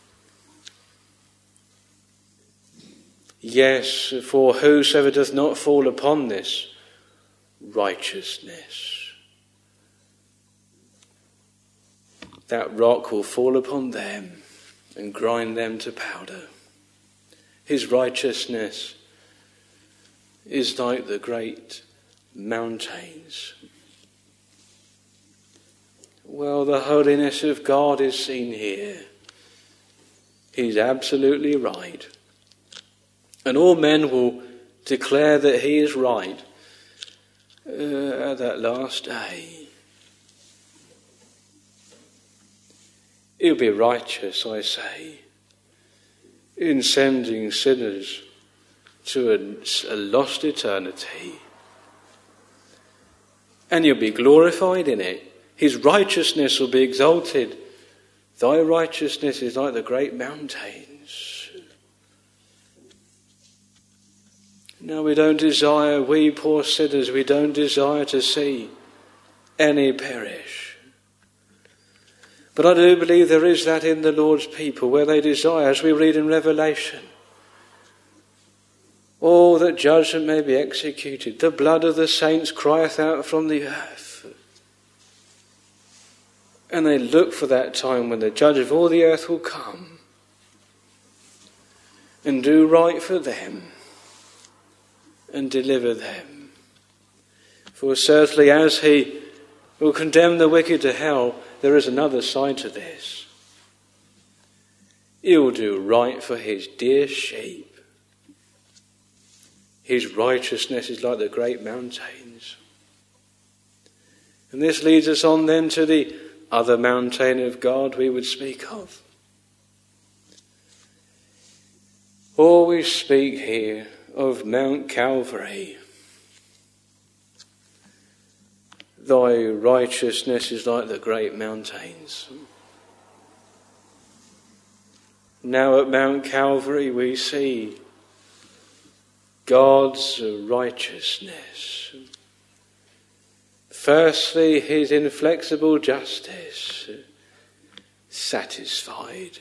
Yes, for whosoever doth not fall upon this righteousness, that rock will fall upon them and grind them to powder. His righteousness is like the great mountains. Well, the holiness of God is seen here. He's absolutely right. And all men will declare that he is right uh, at that last day. He'll be righteous, I say, in sending sinners to a, a lost eternity. And you'll be glorified in it. His righteousness will be exalted. Thy righteousness is like the great mountains. No, we don't desire, we poor sinners, we don't desire to see any perish. But I do believe there is that in the Lord's people where they desire, as we read in Revelation, oh, that judgment may be executed. The blood of the saints crieth out from the earth. And they look for that time when the judge of all the earth will come and do right for them and deliver them. For certainly as he will condemn the wicked to hell, there is another side to this. He will do right for his dear sheep. His righteousness is like the great mountains. And this leads us on then to the other mountain of God we would speak of. Or we speak here of Mount Calvary. Thy righteousness is like the great mountains. Now at Mount Calvary we see God's righteousness. Firstly, his inflexible justice satisfied.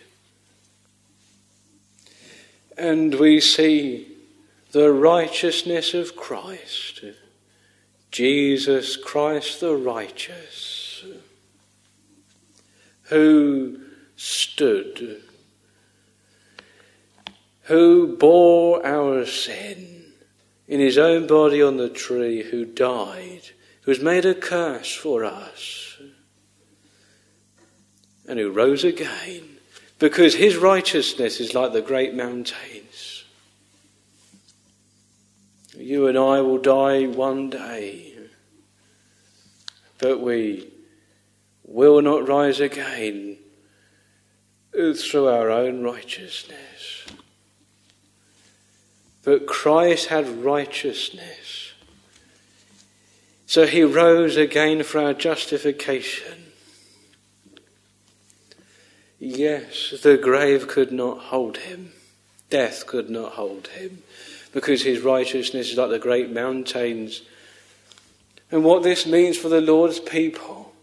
And we see the righteousness of Christ, Jesus Christ the righteous, who stood, who bore our sin in his own body on the tree, who died, who was made a curse for us, and who rose again, because his righteousness is like the great mountains. You and I will die one day, but we will not rise again through our own righteousness. But Christ had righteousness, so he rose again for our justification. Yes, the grave could not hold him. Death could not hold him, because his righteousness is like the great mountains. And what this means for the Lord's people,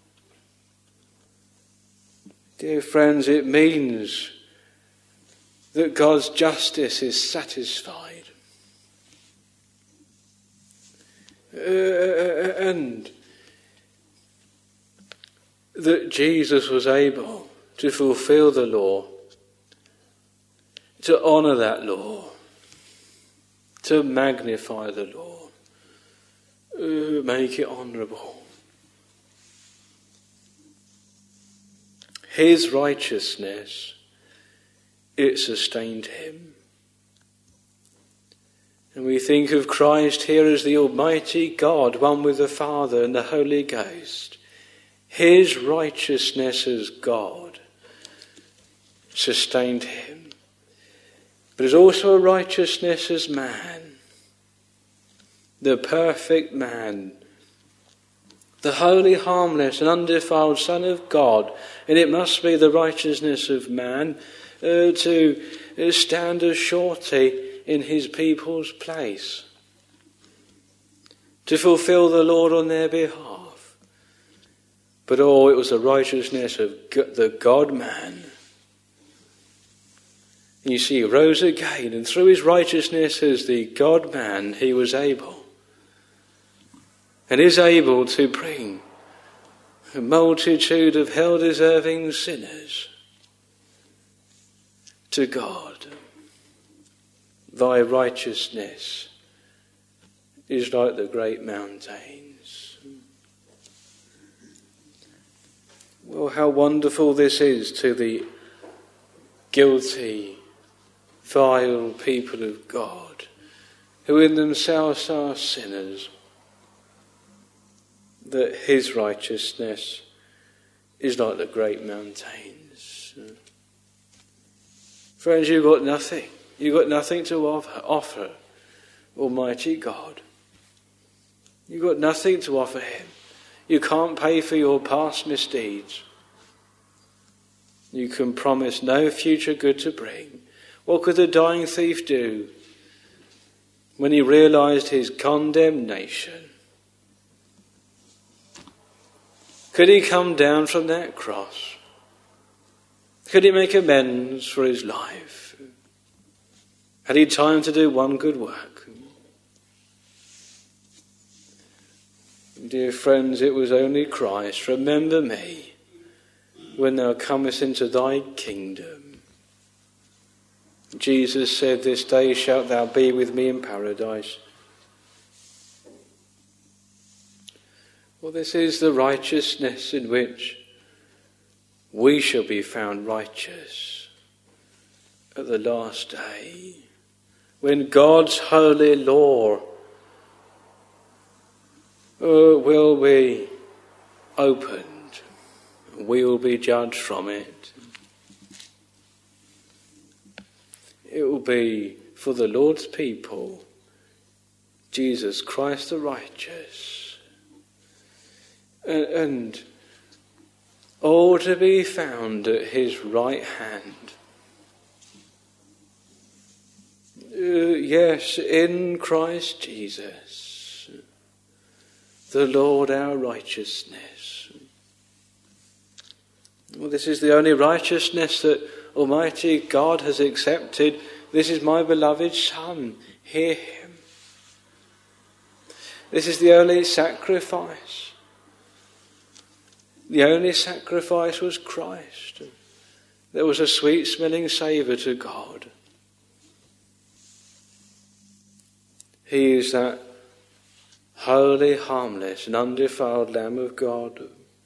dear friends, it means that God's justice is satisfied. Uh, and that Jesus was able to fulfill the law, to honour that law, to magnify the law, uh, make it honourable. His righteousness, it sustained him. And we think of Christ here as the Almighty God, one with the Father and the Holy Ghost. His righteousness as God sustained him. But it's also a righteousness as man, the perfect man, the holy, harmless and undefiled Son of God. And it must be the righteousness of man uh, to uh, stand as surety in his people's place, to fulfill the Lord on their behalf. But oh, it was the righteousness of the God-man. And you see, he rose again, and through his righteousness as the God-man, he was able, and is able to bring a multitude of hell-deserving sinners to God. Thy righteousness is like the great mountains. Well, how wonderful this is to the guilty, vile people of God, who in themselves are sinners, that his righteousness is like the great mountains. Friends, you've got nothing. You've got nothing to offer, offer Almighty God. You've got nothing to offer him. You can't pay for your past misdeeds. You can promise no future good to bring. What could the dying thief do when he realised his condemnation? Could he come down from that cross? Could he make amends for his life? Had he time to do one good work? Dear friends, it was only Christ. Remember me when thou comest into thy kingdom. Jesus said, this day shalt thou be with me in paradise. Well, this is the righteousness in which we shall be found righteous at the last day, when God's holy law uh, will be opened. We will be judged from it. It will be for the Lord's people, Jesus Christ the righteous, and, and all to be found at his right hand. Uh, yes, in Christ Jesus, the Lord our righteousness. Well, this is the only righteousness that Almighty God has accepted. This is my beloved Son, hear him. This is the only sacrifice. The only sacrifice was Christ. there was a sweet-smelling savour to God. He is that holy, harmless and undefiled Lamb of God.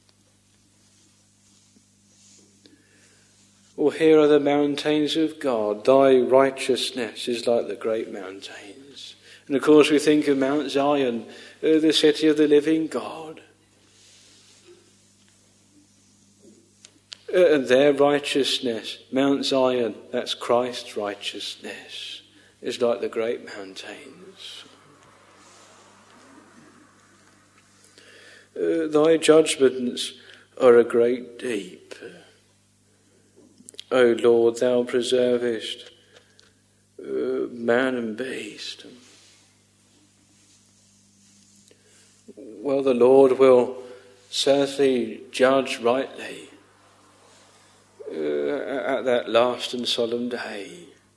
Well, here are the mountains of God. Thy righteousness is like the great mountains. And of course we think of Mount Zion, uh, the city of the living God. Uh, and their righteousness, Mount Zion, that's Christ's righteousness, is like the great mountains. Uh, thy judgments are a great deep. O Lord, thou preservest uh, man and beast. Well, the Lord will certainly judge rightly uh, at that last and solemn day.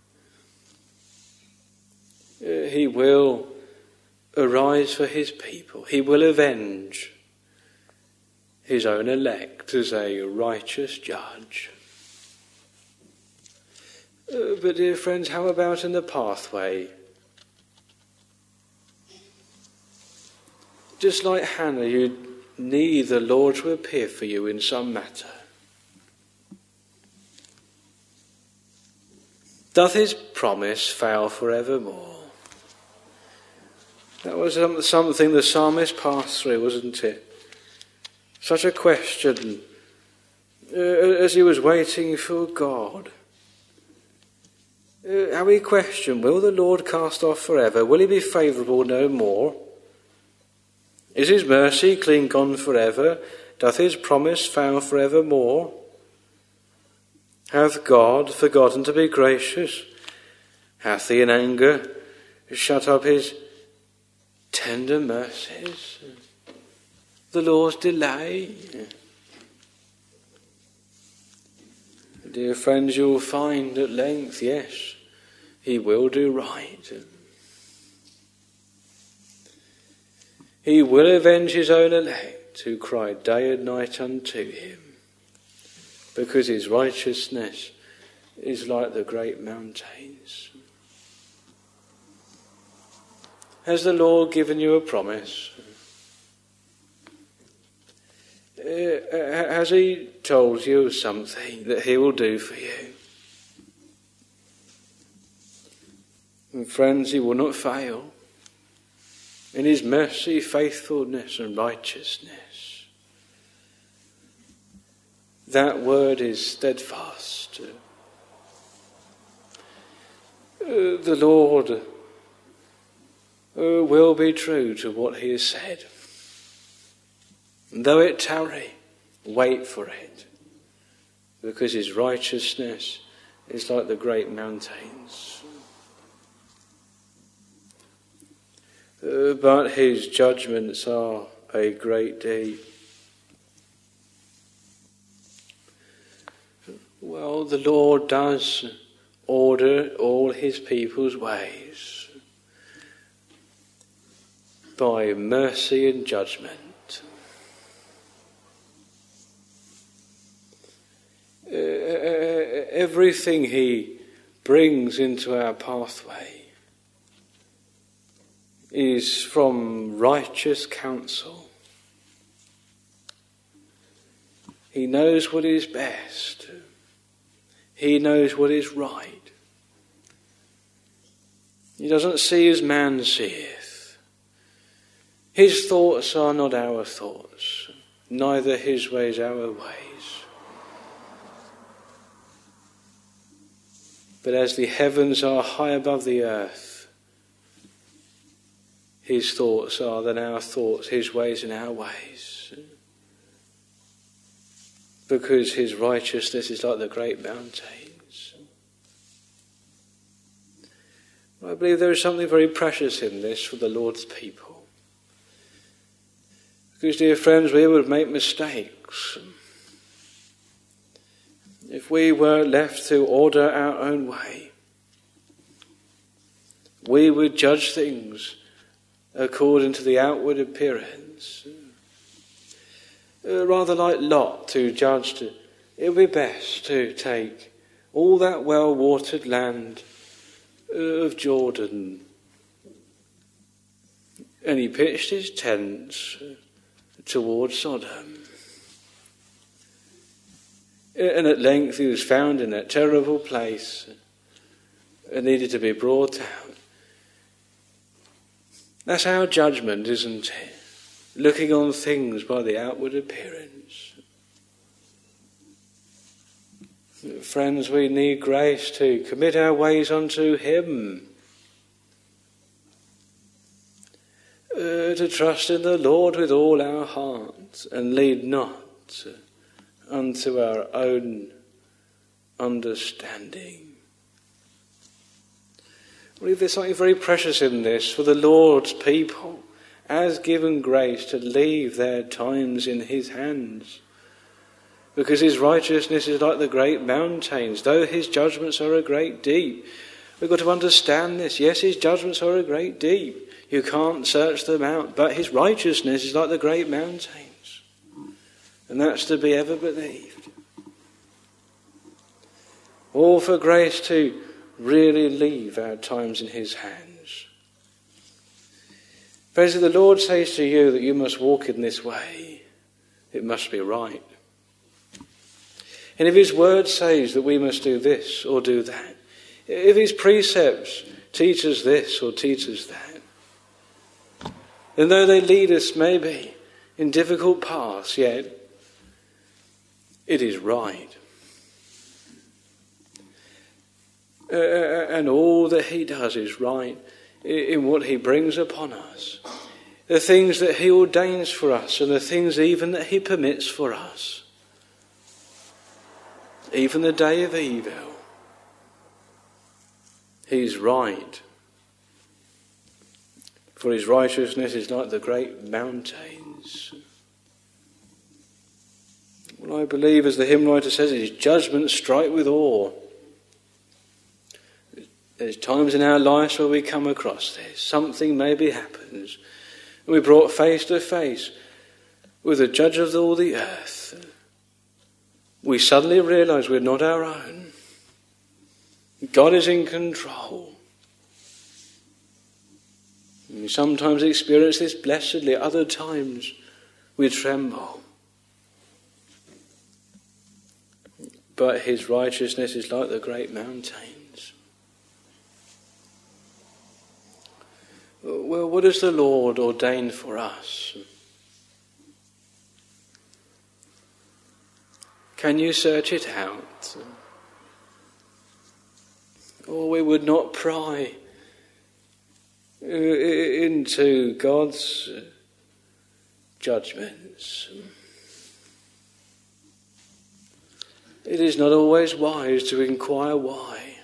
Uh, he will arise for his people. He will avenge his own elect as a righteous judge. Uh, but dear friends, how about in the pathway? Just like Hannah, you need the Lord to appear for you in some matter. Doth his promise fail forevermore? That was something the psalmist passed through, wasn't it? Such a question uh, as he was waiting for God. Uh, how he questioned, will the Lord cast off forever? Will he be favourable no more? Is his mercy clean gone forever? Doth his promise fail forevermore? Hath God forgotten to be gracious? Hath he in anger shut up his tender mercies? The Lord's delay. Dear friends, you'll find at length, yes, he will do right. He will avenge his own elect who cry day and night unto him, because his righteousness is like the great mountains. Has the Lord given you a promise? Uh, has he told you something that he will do for you? And friends, he will not fail in his mercy, faithfulness and righteousness. That word is steadfast. Uh, the Lord uh, will be true to what he has said. Though it tarry, wait for it, because his righteousness is like the great mountains. Uh, but his judgments are a great deep. Well, the Lord does order all his people's ways by mercy and judgment. Uh, everything he brings into our pathway is from righteous counsel. He knows what is best. He knows what is right. He doesn't see as man seeth. His thoughts are not our thoughts, neither his ways our ways. But as the heavens are high above the earth, his thoughts are than our thoughts, his ways and our ways. Because his righteousness is like the great mountains. I believe there is something very precious in this for the Lord's people. Because, dear friends, we would make mistakes. If we were left to order our own way, we would judge things according to the outward appearance. Uh, rather like Lot, who judged it would be best to take all that well-watered land of Jordan. And he pitched his tents towards Sodom. And at length he was found in that terrible place and needed to be brought out. That's our judgment, isn't it? Looking on things by the outward appearance. Friends, we need grace to commit our ways unto him. Uh, to trust in the Lord with all our hearts and lead not unto our own understanding. I believe there's something very precious in this for the Lord's people, as given grace to leave their times in his hands. Because his righteousness is like the great mountains, though his judgments are a great deep. We've got to understand this. Yes, his judgments are a great deep. You can't search them out. But his righteousness is like the great mountains. And that's to be ever believed. All for grace to really leave our times in his hands. Friends, if the Lord says to you that you must walk in this way, it must be right. And if his word says that we must do this or do that, if his precepts teach us this or teach us that, and though they lead us maybe in difficult paths, yet it is right. Uh, and all that he does is right in what he brings upon us. The things that he ordains for us and the things even that he permits for us. Even the day of evil. He's right. For his righteousness is like the great mountains. Well, I believe, as the hymn writer says, his judgments strike with awe. There's times in our lives where we come across this. Something maybe happens. And we're brought face to face with the judge of all the earth. We suddenly realise we're not our own. God is in control. We sometimes experience this blessedly, other times we tremble. But his righteousness is like the great mountains. Well, what has the Lord ordained for us? Can you search it out? Or we would not pry into God's judgments. It is not always wise to inquire why.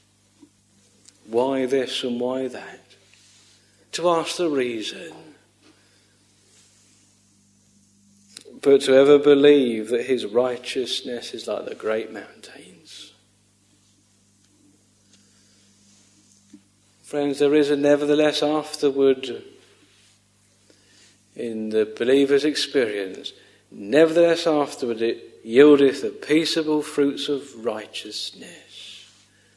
Why this and why that? To ask the reason. But to ever believe that his righteousness is like the great mountains. Friends, there is a nevertheless afterward in the believer's experience. Nevertheless afterward it yieldeth the peaceable fruits of righteousness.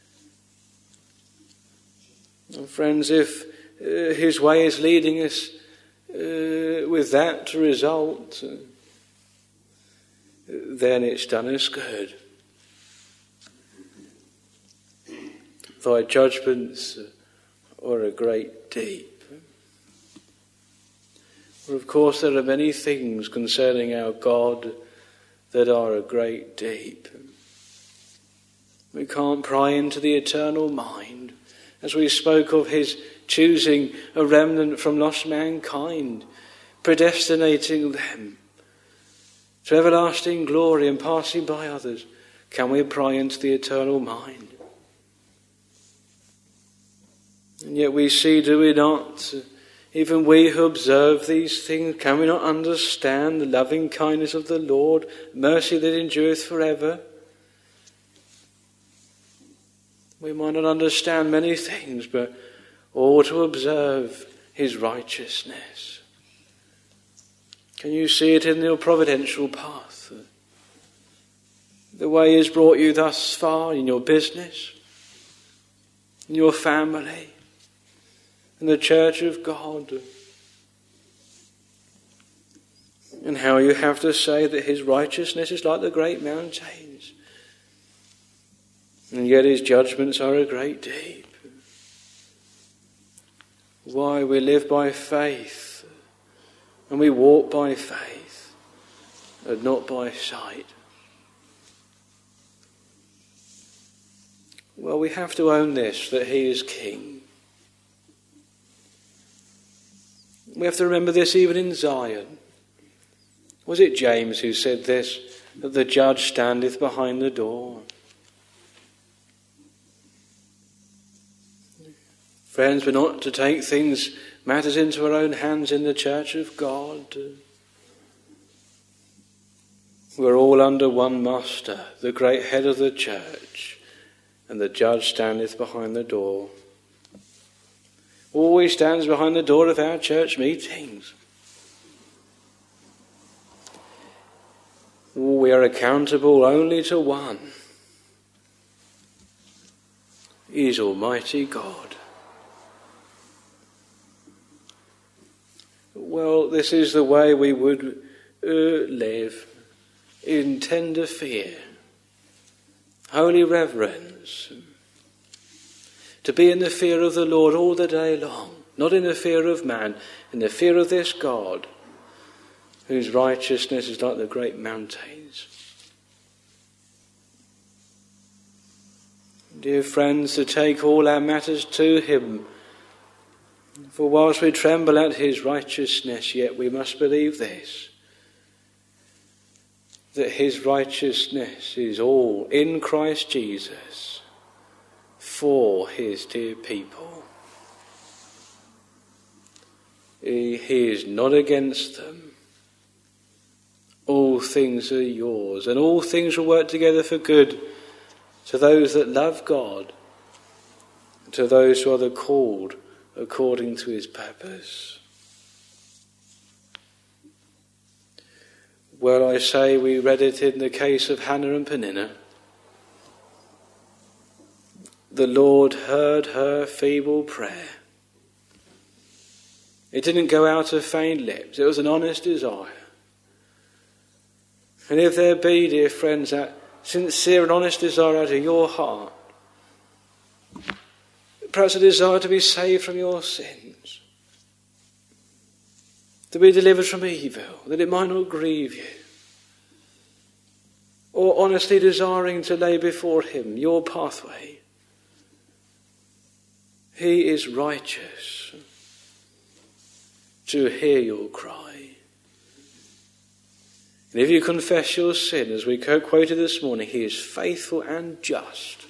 And friends, if uh, his way is leading us uh, with that to result, uh, then it's done us good. Thy judgments are a great deep. For of course there are many things concerning our God that are a great deep. We can't pry into the eternal mind, as we spoke of his choosing a remnant from lost mankind, predestinating them to everlasting glory and passing by others. Can we pry into the eternal mind? And yet we see, do we not, even we who observe these things, can we not understand the loving kindness of the Lord, mercy that endureth forever? We might not understand many things, but all to observe his righteousness. Can you see it in your providential path? the way He has brought you thus far in your business, in your family, in the church of God, and how you have to say that His righteousness is like the great mountains, and yet His judgments are a great deep. Why we live by faith, and we walk by faith, and not by sight. Well, we have to own this, that He is King. We have to remember this even in Zion. Was it James who said this, that the judge standeth behind the door? Friends, we're not to take things, matters into our own hands in the church of God. We're all under one master, the great head of the church, and the judge standeth behind the door. Always stands behind the door of our church meetings. We are accountable only to one. He is Almighty God. Well, this is the way we would uh, live, in tender fear, holy reverence, to be in the fear of the Lord all the day long, not in the fear of man, in the fear of this God, whose righteousness is like the great mountains. Dear friends, to take all our matters to Him, for whilst we tremble at His righteousness, yet we must believe this, that His righteousness is all in Christ Jesus for His dear people. He, he is not against them. All things are yours, and all things will work together for good to those that love God, to those who are the called according to His purpose. Well, I say we read it in the case of Hannah and Peninnah. The Lord heard her feeble prayer. It didn't go out of feigned lips. It was an honest desire. And if there be, dear friends, that sincere and honest desire out of your heart, perhaps a desire to be saved from your sins, to be delivered from evil, that it might not grieve you, or honestly desiring to lay before Him your pathway, He is righteous to hear your cry. And if you confess your sin, as we quoted this morning, He is faithful and just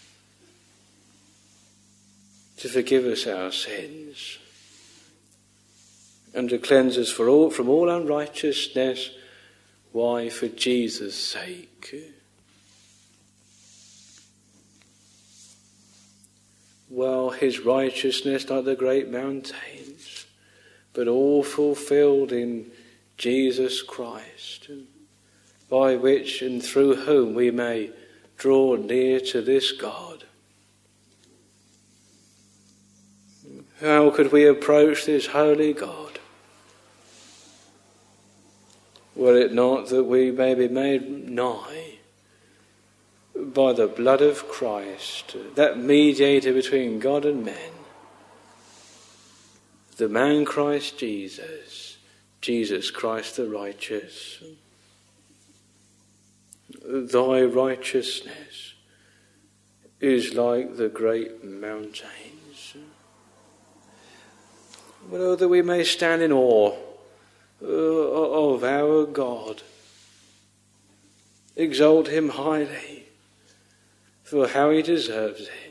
to forgive us our sins and to cleanse us for all, from all unrighteousness. Why? For Jesus' sake. Well, His righteousness like the great mountains, but all fulfilled in Jesus Christ, by which and through whom we may draw near to this God. How could we approach this holy God? Were it not that we may be made nigh by the blood of Christ, that mediator between God and men, the man Christ Jesus, Jesus Christ the righteous. Thy righteousness is like the great mountains. But oh, that we may stand in awe of our God, exalt Him highly for how He deserves it.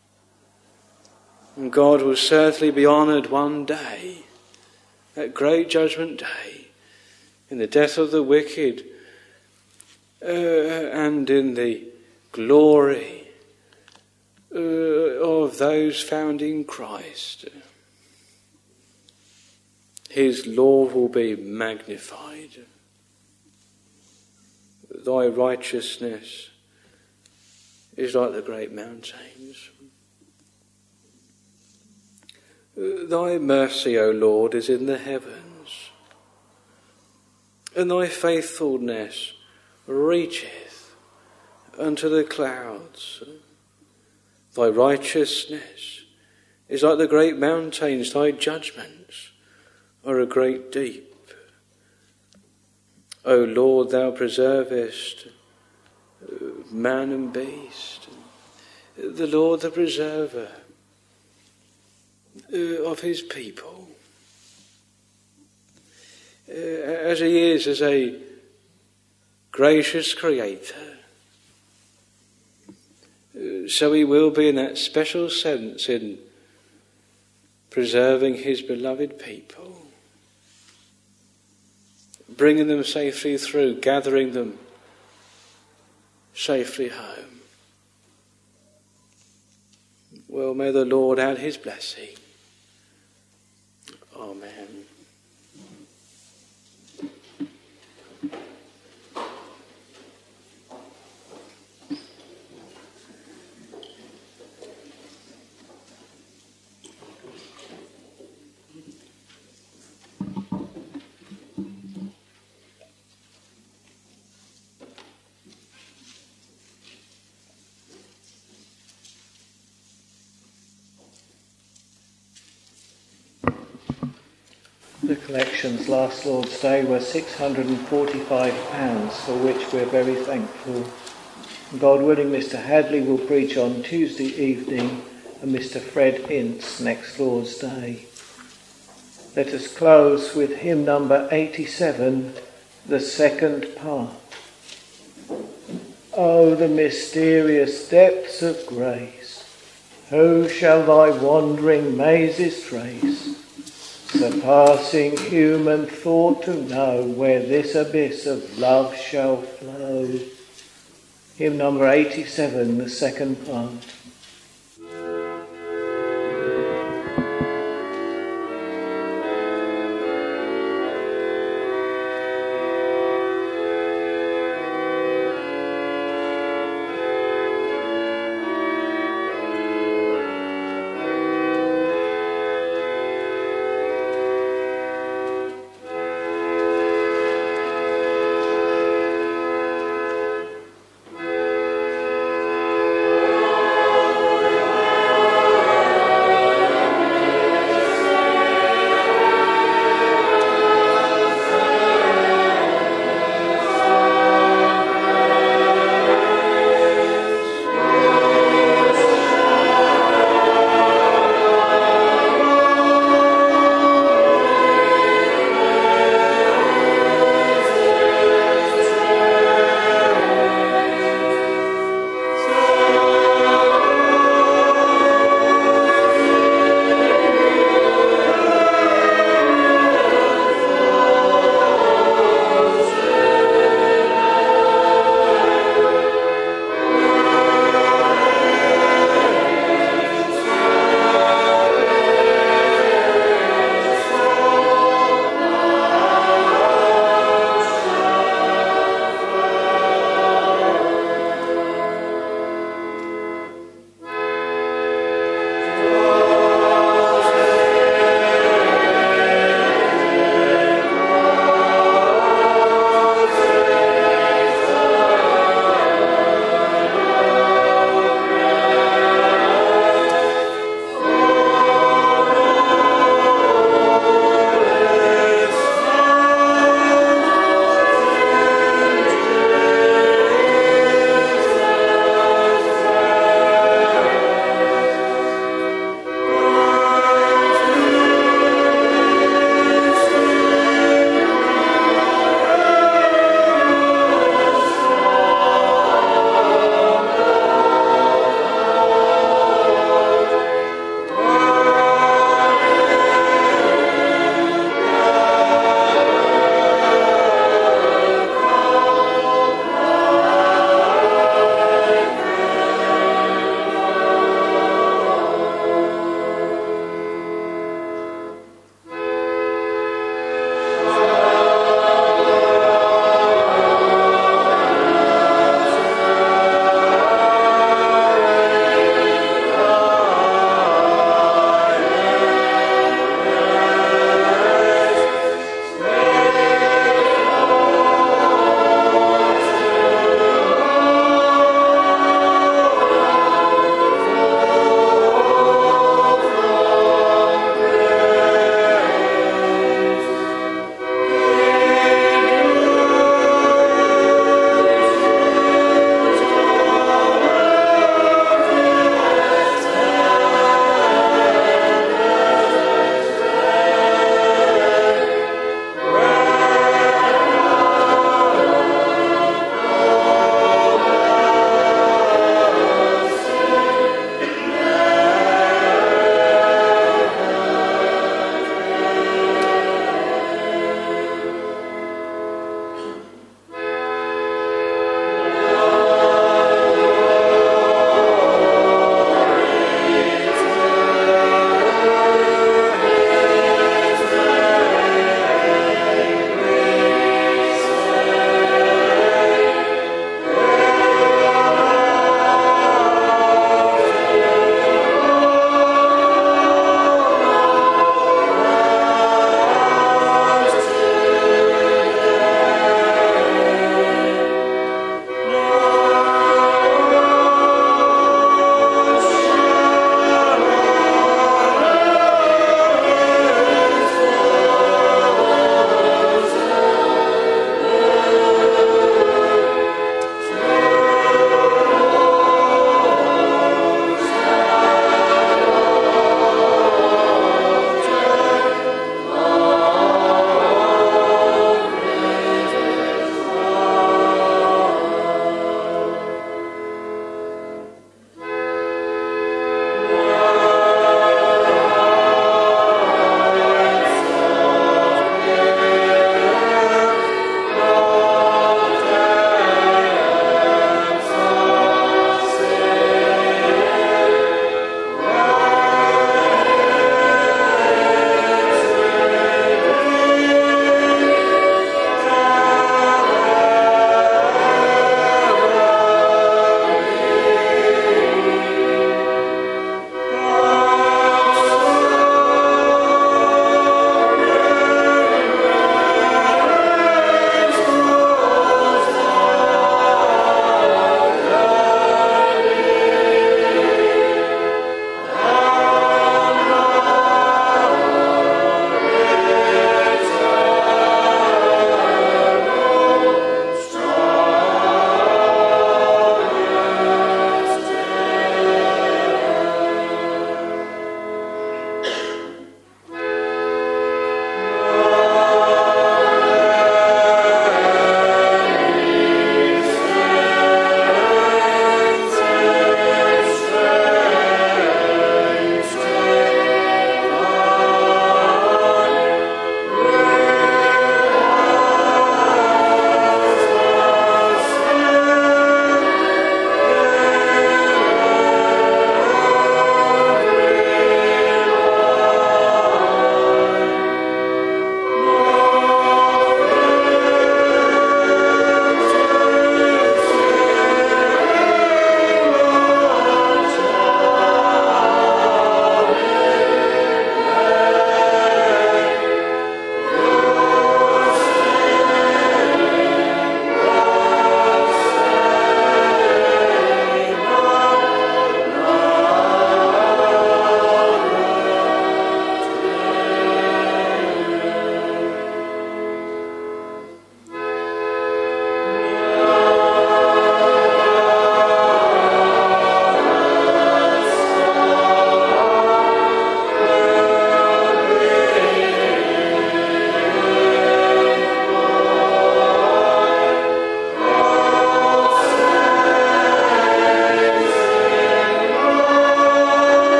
And God will certainly be honoured one day, that great judgment day, in the death of the wicked, uh, and in the glory uh, of those found in Christ. His law will be magnified. Thy righteousness is like the great mountains. Thy mercy, O Lord, is in the heavens, and thy faithfulness reacheth unto the clouds. Thy righteousness is like the great mountains, thy judgments are a great deep. O Lord, thou preservest man and beast, the Lord the preserver of his people. As he is as a gracious creator, so he will be in that special sense in preserving his beloved people, bringing them safely through, gathering them safely home. Well, may the Lord add his blessing. Amen. The collections last Lord's Day were six hundred forty-five pounds, for which we're very thankful. God willing, Mister Hadley will preach on Tuesday evening and Mister Fred Ince next Lord's Day. Let us close with hymn number eighty-seven, the second part. Oh, the mysterious depths of grace, who shall thy wandering mazes trace? Surpassing human thought to know where this abyss of love shall flow. Hymn number eighty-seven, the second part. Oh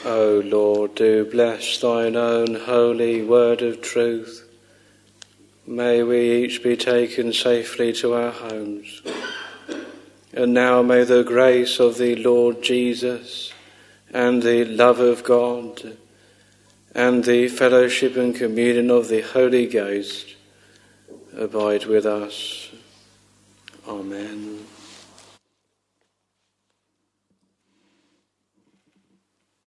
O Lord, do bless thine own holy word of truth. May we each be taken safely to our homes. And now may the grace of the Lord Jesus and the love of God and the fellowship and communion of the Holy Ghost abide with us. Amen.